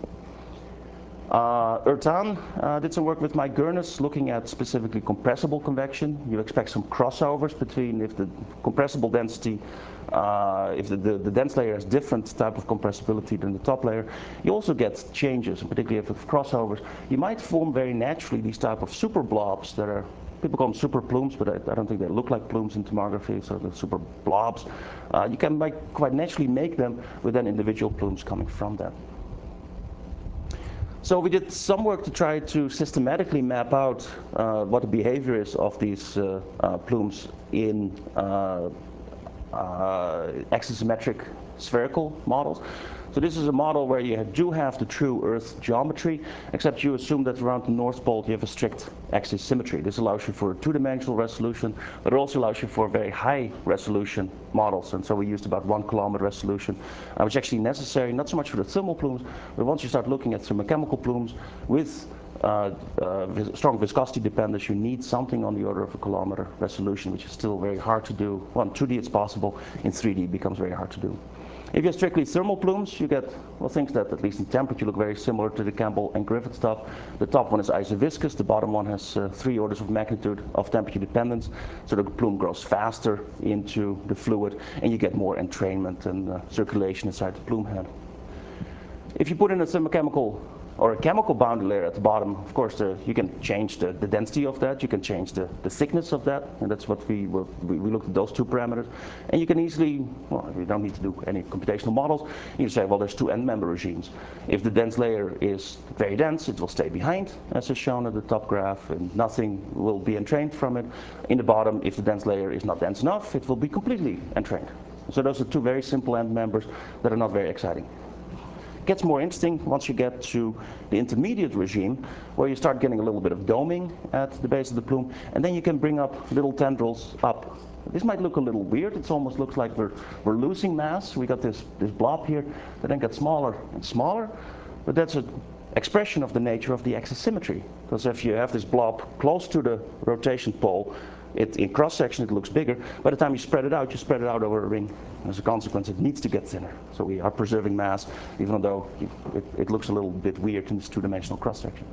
S12: Uh, Ertan uh, did some work with Mike Gurnes looking at specifically compressible convection. You expect some crossovers between if the compressible density, uh, if the, the, the dense layer has different type of compressibility than the top layer. You also get changes, and particularly if it's crossovers. You might form very naturally these type of super blobs that are, people call them super plumes, but I, I don't think they look like plumes in tomography, so the super blobs. Uh, you can make, quite naturally make them with then individual plumes coming from that. So we did some work to try to systematically map out uh, what the behavior is of these uh, uh, plumes in uh, uh, axisymmetric spherical models. So this is a model where you do have the true Earth geometry, except you assume that around the North Pole you have a strict axis symmetry. This allows you for a two-dimensional resolution, but it also allows you for very high resolution models. And so we used about one kilometer resolution, uh, which is actually necessary, not so much for the thermal plumes, but once you start looking at thermochemical plumes with uh, uh, vis strong viscosity dependence, you need something on the order of a kilometer resolution, which is still very hard to do. Well, in two D it's possible, in three D it becomes very hard to do. If you have strictly thermal plumes, you get, well, things that, at least in temperature, look very similar to the Campbell and Griffith stuff. The top one is isoviscous, the bottom one has uh, three orders of magnitude of temperature dependence, so the plume grows faster into the fluid, and you get more entrainment and uh, circulation inside the plume head. If you put in a thermochemical or a chemical boundary layer at the bottom, of course, the, you can change the, the density of that, you can change the, the thickness of that, and that's what we, were, we, we looked at those two parameters. And you can easily, well, you don't need to do any computational models, you say, well, there's two end member regimes. If the dense layer is very dense, it will stay behind, as is shown at the top graph, and nothing will be entrained from it. In the bottom, if the dense layer is not dense enough, it will be completely entrained. So those are two very simple end members that are not very exciting. It gets more interesting once you get to the intermediate regime, where you start getting a little bit of doming at the base of the plume, and then you can bring up little tendrils up. This might look a little weird. It almost looks like we're, we're losing mass. We got this, this blob here that then gets smaller and smaller, but that's an expression of the nature of the axis symmetry. Because if you have this blob close to the rotation pole, It, in cross-section it looks bigger. By the time you spread it out, you spread it out over a ring. As a consequence, it needs to get thinner. So we are preserving mass, even though it, it looks a little bit weird in this two-dimensional cross-section.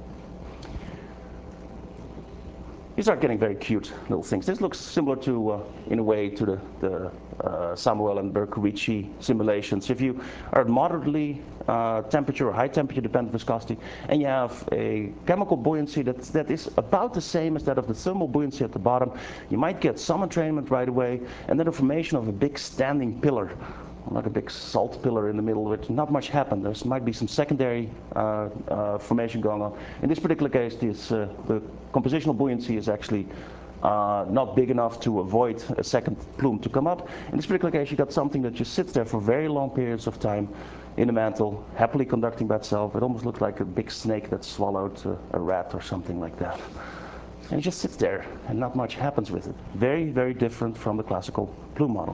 S12: You start getting very cute little things. This looks similar to, uh, in a way, to the, the uh, Samuel and Bercovici simulations. If you are at moderately uh, temperature or high temperature dependent viscosity, and you have a chemical buoyancy that, that is about the same as that of the thermal buoyancy at the bottom, you might get some entrainment right away, and then the formation of a big standing pillar, like a big salt pillar in the middle, which not much happened. There might be some secondary uh, uh, formation going on. In this particular case, this, uh, the compositional buoyancy is actually uh, not big enough to avoid a second plume to come up. In this particular case, you got something that just sits there for very long periods of time in the mantle, happily conducting by itself. It almost looks like a big snake that swallowed uh, a rat or something like that. And it just sits there, and not much happens with it. Very, very different from the classical plume model.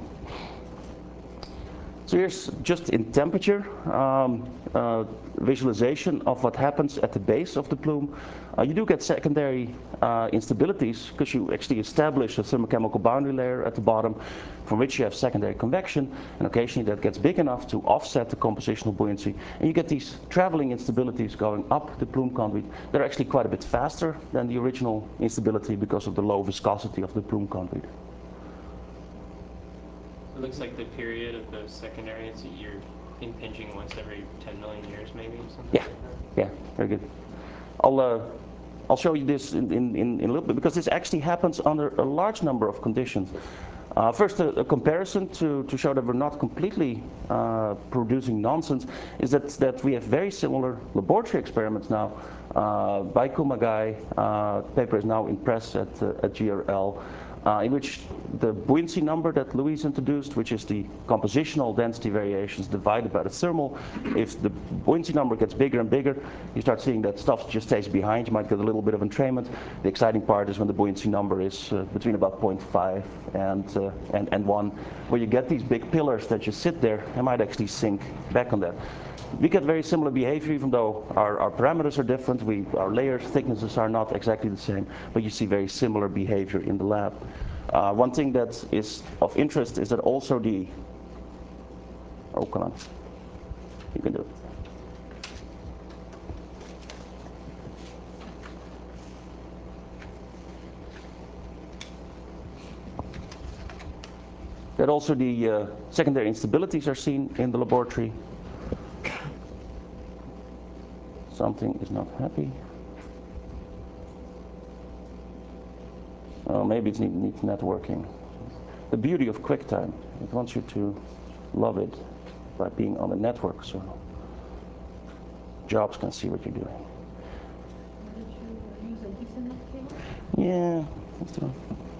S12: So here's just in temperature um, uh, visualization of what happens at the base of the plume. Uh, you do get secondary uh, instabilities because you actually establish a thermochemical boundary layer at the bottom from which you have secondary convection, and occasionally that gets big enough to offset the compositional buoyancy, and you get these traveling instabilities going up the plume conduit. They're actually quite a bit faster than the original instability because of the low viscosity of the plume conduit.
S6: It looks like the period of those secondary, it's you're impinging once every ten million years, maybe, something
S12: Yeah,
S6: like that.
S12: yeah, very good. I'll uh, I'll show you this in, in, in a little bit, because this actually happens under a large number of conditions. Uh, first, a, a comparison to, to show that we're not completely uh, producing nonsense is that, that we have very similar laboratory experiments now uh, by Kumagai. Uh, paper is now in press at, uh, at G R L. Uh, in which the buoyancy number that Louise introduced, which is the compositional density variations divided by the thermal, if the buoyancy number gets bigger and bigger, you start seeing that stuff just stays behind. You might get a little bit of entrainment. The exciting part is when the buoyancy number is uh, between about zero point five and, uh, and, and one, where you get these big pillars that just sit there and might actually sink back on that. We get very similar behavior, even though our, our parameters are different. We, our layer thicknesses are not exactly the same, but you see very similar behavior in the lab. Uh, one thing that is of interest is that also the, oh, come on, you can do it. That also the uh, secondary instabilities are seen in the laboratory. Something is not happy. Oh, maybe it needs networking. The beauty of QuickTime, it wants you to love it by being on the network, so jobs can see what you're doing.
S4: Did you use a Ethernet cable?
S12: Yeah, that's enough.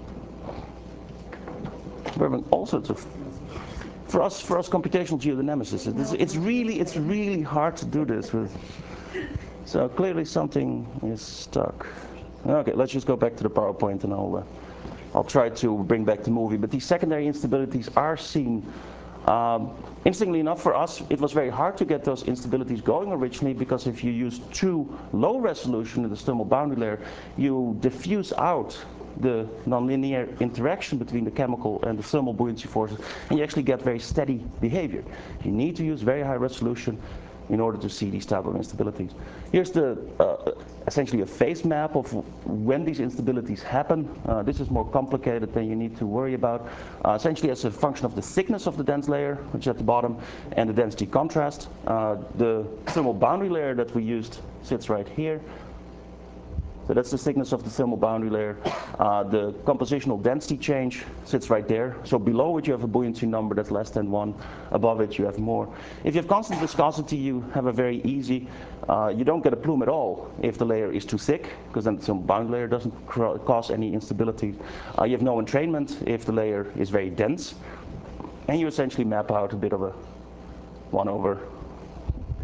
S12: We're having all sorts of. For us, for us, computational geodynamicists, it's, it's really, it's really hard to do this with. So clearly something is stuck. Okay, let's just go back to the PowerPoint, and I'll, uh, I'll try to bring back the movie. But these secondary instabilities are seen. Um, interestingly enough, for us, it was very hard to get those instabilities going originally, because if you use too low resolution in the thermal boundary layer, you diffuse out the nonlinear interaction between the chemical and the thermal buoyancy forces, and you actually get very steady behavior. You need to use very high resolution in order to see these type of instabilities. Here's the uh, essentially a phase map of when these instabilities happen. Uh, this is more complicated than you need to worry about. Uh, essentially as a function of the thickness of the dense layer, which is at the bottom, and the density contrast. Uh, the thermal boundary layer that we used sits right here. So that's the thickness of the thermal boundary layer. Uh, the compositional density change sits right there. So below it you have a buoyancy number that's less than one. Above it you have more. If you have constant viscosity, you have a very easy, uh, you don't get a plume at all if the layer is too thick, because then the thermal boundary layer doesn't cause any instability. Uh, you have no entrainment if the layer is very dense. And you essentially map out a bit of a one over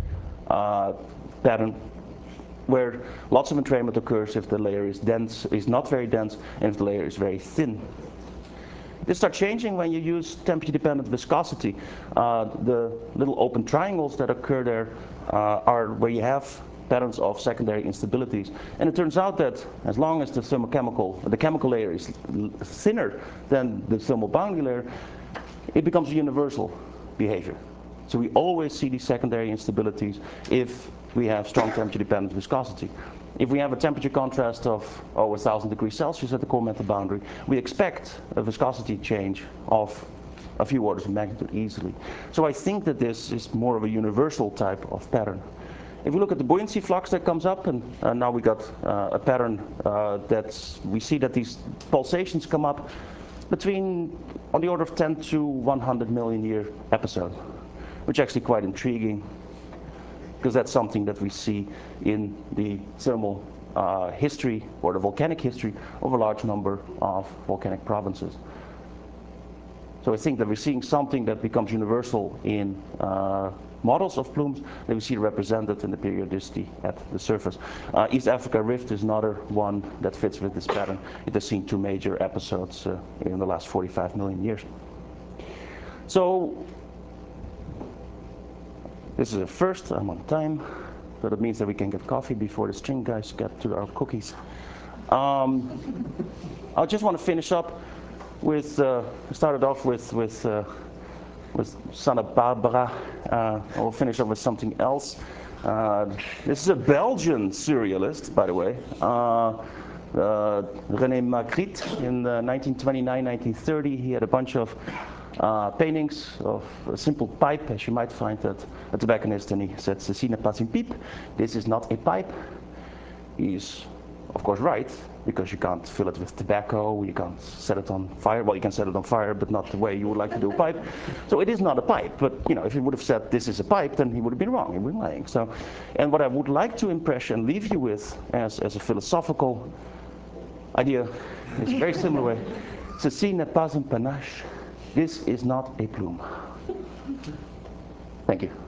S12: uh, pattern where lots of entrainment occurs if the layer is dense, is not very dense, and if the layer is very thin. This starts changing when you use temperature-dependent viscosity. Uh, the little open triangles that occur there uh, are where you have patterns of secondary instabilities. And it turns out that as long as the thermochemical, the chemical layer is thinner than the thermal boundary layer, it becomes a universal behavior. So we always see these secondary instabilities if we have strong temperature-dependent viscosity. If we have a temperature contrast of oh, one thousand degrees Celsius at the core mental boundary, we expect a viscosity change of a few orders of magnitude easily. So I think that this is more of a universal type of pattern. If we look at the buoyancy flux that comes up, and uh, now we got uh, a pattern uh, that we see that these pulsations come up between on the order of ten to one hundred million year episode, which is actually quite intriguing, because that's something that we see in the thermal uh, history or the volcanic history of a large number of volcanic provinces. So I think that we're seeing something that becomes universal in uh, models of plumes that we see represented in the periodicity at the surface. Uh, East Africa Rift is another one that fits with this pattern. It has seen two major episodes uh, in the last forty-five million years. So this is a first, I'm on time, so that means that we can get coffee before the string guys get to our cookies. Um, I just want to finish up with, uh, started off with, with, uh, with Santa Barbara. Uh, I'll finish up with something else. Uh, this is a Belgian surrealist, by the way. Uh, uh, René Magritte in uh, nineteen twenty-nine, nineteen thirty, he had a bunch of Uh, paintings of a simple pipe, as you might find at a tobacconist, and he said, "Ceci n'est pas une pipe." This is not a pipe. He's, of course, right, because you can't fill it with tobacco, you can't set it on fire. Well, you can set it on fire, but not the way you would like to do a pipe. So it is not a pipe, but you know, if he would have said this is a pipe, then he would have been wrong, he would have been lying. So, and what I would like to impress and leave you with as, as a philosophical idea is a very similar way. Ceci n'est pas un panache. This is not a plume. Thank you.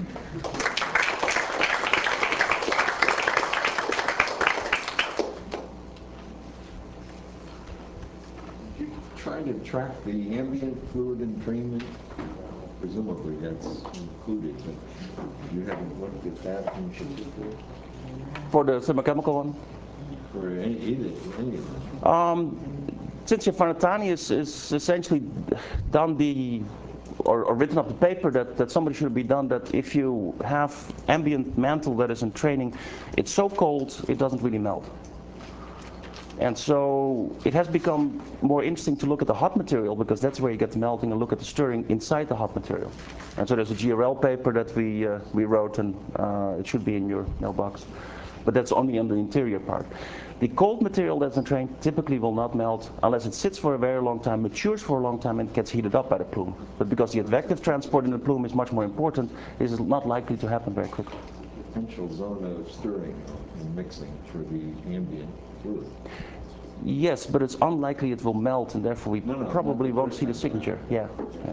S14: Trying to track the ambient fluid entrainment, presumably that's included, but you haven't looked at that in particular?
S12: For the thermochemical one?
S14: For any, either, any of them?
S12: Um, Cinzia Farnatani is, is essentially done the, or, or written up the paper that, that somebody should be done that if you have ambient mantle that is in training, it's so cold it doesn't really melt. And so it has become more interesting to look at the hot material, because that's where you get the melting, and look at the stirring inside the hot material. And so there's a G R L paper that we, uh, we wrote, and uh, it should be in your mailbox. But that's only on the interior part. The cold material that's entrained typically will not melt unless it sits for a very long time, matures for a long time, and gets heated up by the plume. But because the advective transport in the plume is much more important, this is not likely to happen very quickly.
S14: Potential zone of stirring and mixing for the ambient fluid.
S12: Yes, but it's unlikely it will melt, and therefore we
S14: no, no,
S12: probably won't see the signature. Yeah. yeah.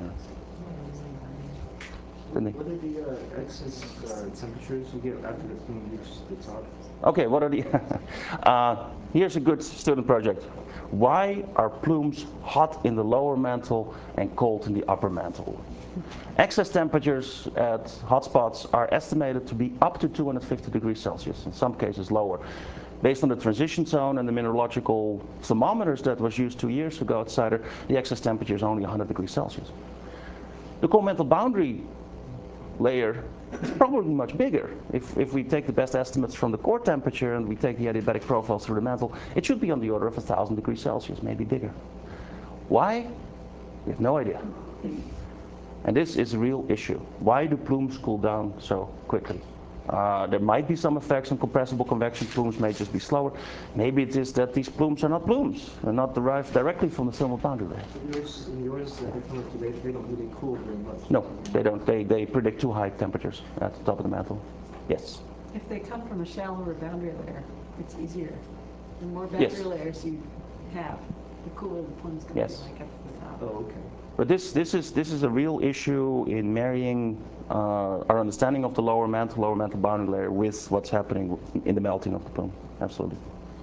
S10: What are the uh, excess uh, temperatures you get after the plume reaches the top?
S12: Okay, what are the... uh, here's a good student project. Why are plumes hot in the lower mantle and cold in the upper mantle? Excess temperatures at hotspots are estimated to be up to two hundred fifty degrees Celsius, in some cases lower. Based on the transition zone and the mineralogical thermometers that was used two years ago at CIDR, the excess temperature is only one hundred degrees Celsius. The core mental boundary layer is probably much bigger. If, if we take the best estimates from the core temperature and we take the adiabatic profiles through the mantle, it should be on the order of one thousand degrees Celsius, maybe bigger. Why? We have no idea. And this is a real issue. Why do plumes cool down so quickly? Uh, there might be some effects on compressible convection. Plumes may just be slower. Maybe it is that these plumes are not plumes and not derived directly from the thermal boundary layer.
S10: Yours, in yours, they, they don't really cool very much.
S12: No, they don't. They, they predict too high temperatures at the top of the mantle. Yes?
S1: If they come from a shallower boundary layer, it's easier. The more boundary
S12: Yes.
S1: layers you have, the cooler the plume's going to
S12: Yes.
S1: be like at the top.
S10: Oh, okay.
S12: But this, this, is, this is a real issue in marrying uh, our understanding of the lower mantle, lower mantle boundary layer with what's happening in the melting of the plume. Absolutely.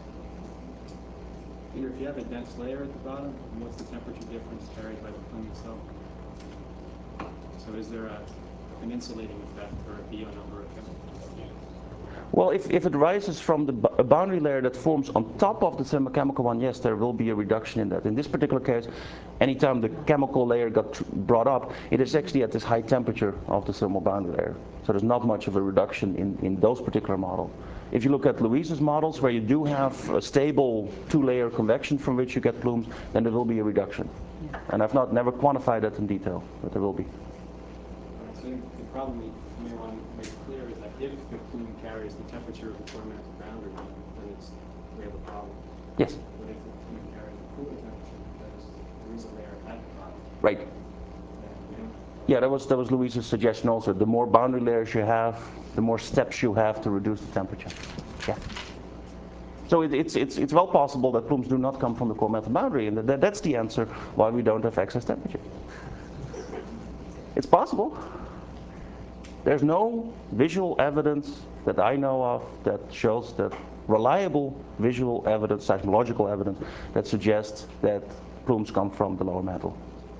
S13: Peter, if you have a dense layer at the bottom, what's the temperature difference carried by the plume itself? So is there a, an insulating effect or a B O number effect?
S12: Well, if, if it rises from the a boundary layer that forms on top of the thermochemical one, yes, there will be a reduction in that. In this particular case, anytime the chemical layer got brought up, it is actually at this high temperature of the thermal boundary layer. So there's not much of a reduction in, in those particular models. If you look at Louise's models, where you do have a stable two-layer convection from which you get plumes, then there will be a reduction. And I've not never quantified that in detail, but there will be.
S13: So the problem you may want to make clear is that if the plume carries the temperature of the core mantle boundary, then it's, we have a problem.
S12: Yes.
S13: But if the plume carries the cooler temperature because there is a layer at the bottom,
S12: Right.
S13: then we don't.
S12: Yeah, that was that was Louise's suggestion also. The more boundary layers you have, the more steps you have to reduce the temperature. Yeah. So it, it's it's it's well possible that plumes do not come from the core mantle boundary, and that, that's the answer why we don't have excess temperature. It's possible. There's no visual evidence that I know of that shows that reliable visual evidence, seismological evidence, that suggests that plumes come from the lower mantle.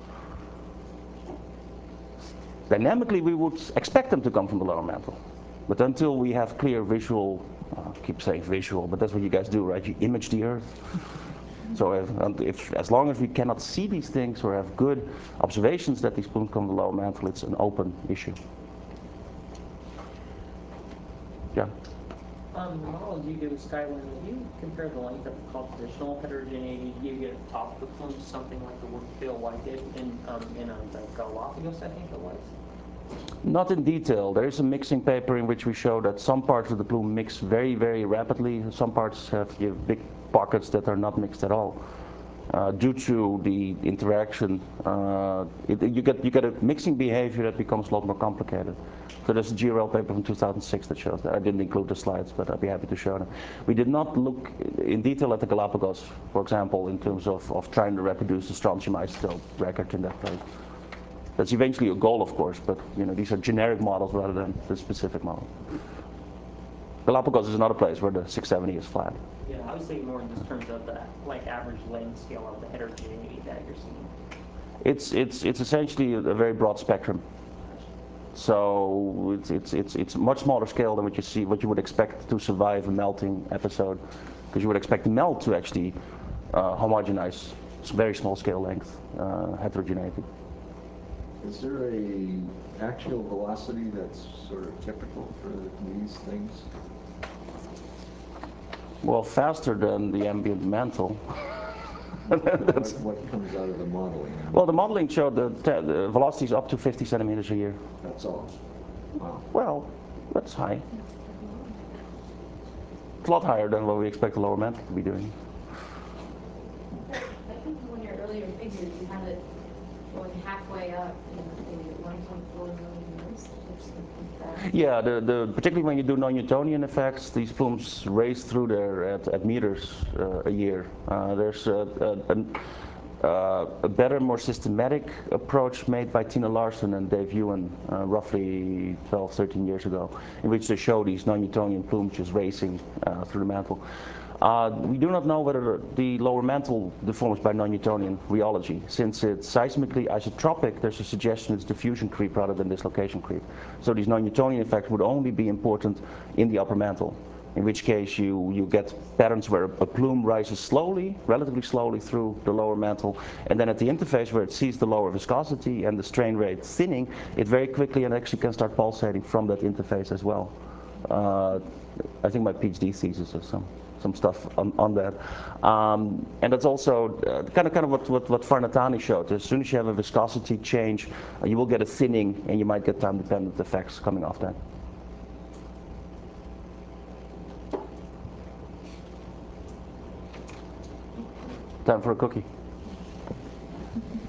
S12: Dynamically, we would expect them to come from the lower mantle. But until we have clear visual, uh, I keep saying visual, but that's what you guys do, right? You image the Earth. So if, if, as long as we cannot see these things or have good observations that these plumes come from the lower mantle, it's an open issue. Yeah.
S9: Um, the models you give Skywind, have you compared the length of compositional heterogeneity you get at the top of the plume to something like the Woodfield White did in, um, in um, the Galapagos, I think it was?
S12: Not in detail. There is a mixing paper in which we show that some parts of the plume mix very, very rapidly. Some parts have you have big pockets that are not mixed at all. Uh, due to the interaction, uh, it, you get you get a mixing behavior that becomes a lot more complicated. So there's a G R L paper from two thousand six that shows that. I didn't include the slides, but I'd be happy to show them. We did not look in detail at the Galapagos, for example, in terms of, of trying to reproduce the strontium isotope record in that place. That's eventually a goal, of course, but you know these are generic models rather than the specific model. Galapagos is another place where the six seventy is flat.
S9: Yeah, I was thinking more in just terms of the like average length scale of the heterogeneity that you're seeing.
S12: It's it's it's essentially a, a very broad spectrum. So it's it's it's it's a much smaller scale than what you see, what you would expect to survive a melting episode, because you would expect the melt to actually uh, homogenize. It's very small scale length uh, heterogeneity.
S14: Is there a axial velocity that's sort of typical for these things?
S12: Well, faster than the ambient mantle.
S14: what, what comes out of the modeling?
S12: Well, the modeling showed that the velocities up to fifty centimeters a year.
S14: That's all. Wow.
S12: Well, that's high. It's a lot higher than what we expect the lower mantle to be doing.
S3: I think in one of your earlier figures, you had it going halfway up in the one point four million years.
S12: Yeah, the, the, particularly when you do non-Newtonian effects, these plumes race through there at, at meters uh, a year. Uh, there's a, a, a, a better, more systematic approach made by Tina Larson and Dave Ewan uh, roughly twelve, thirteen years ago, in which they show these non-Newtonian plumes just racing uh, through the mantle. Uh, we do not know whether the lower mantle deforms by non-Newtonian rheology. Since it's seismically isotropic, there's a suggestion it's diffusion creep rather than dislocation creep. So these non-Newtonian effects would only be important in the upper mantle, in which case you, you get patterns where a plume rises slowly, relatively slowly through the lower mantle, and then at the interface where it sees the lower viscosity and the strain rate thinning, it very quickly and actually can start pulsating from that interface as well. Uh, I think my PhD thesis is some. some stuff on, on that. Um, and that's also uh, kind of kind of what, what, what Farnatani showed. As soon as you have a viscosity change, uh, you will get a thinning and you might get time-dependent effects coming off that. Time for a cookie.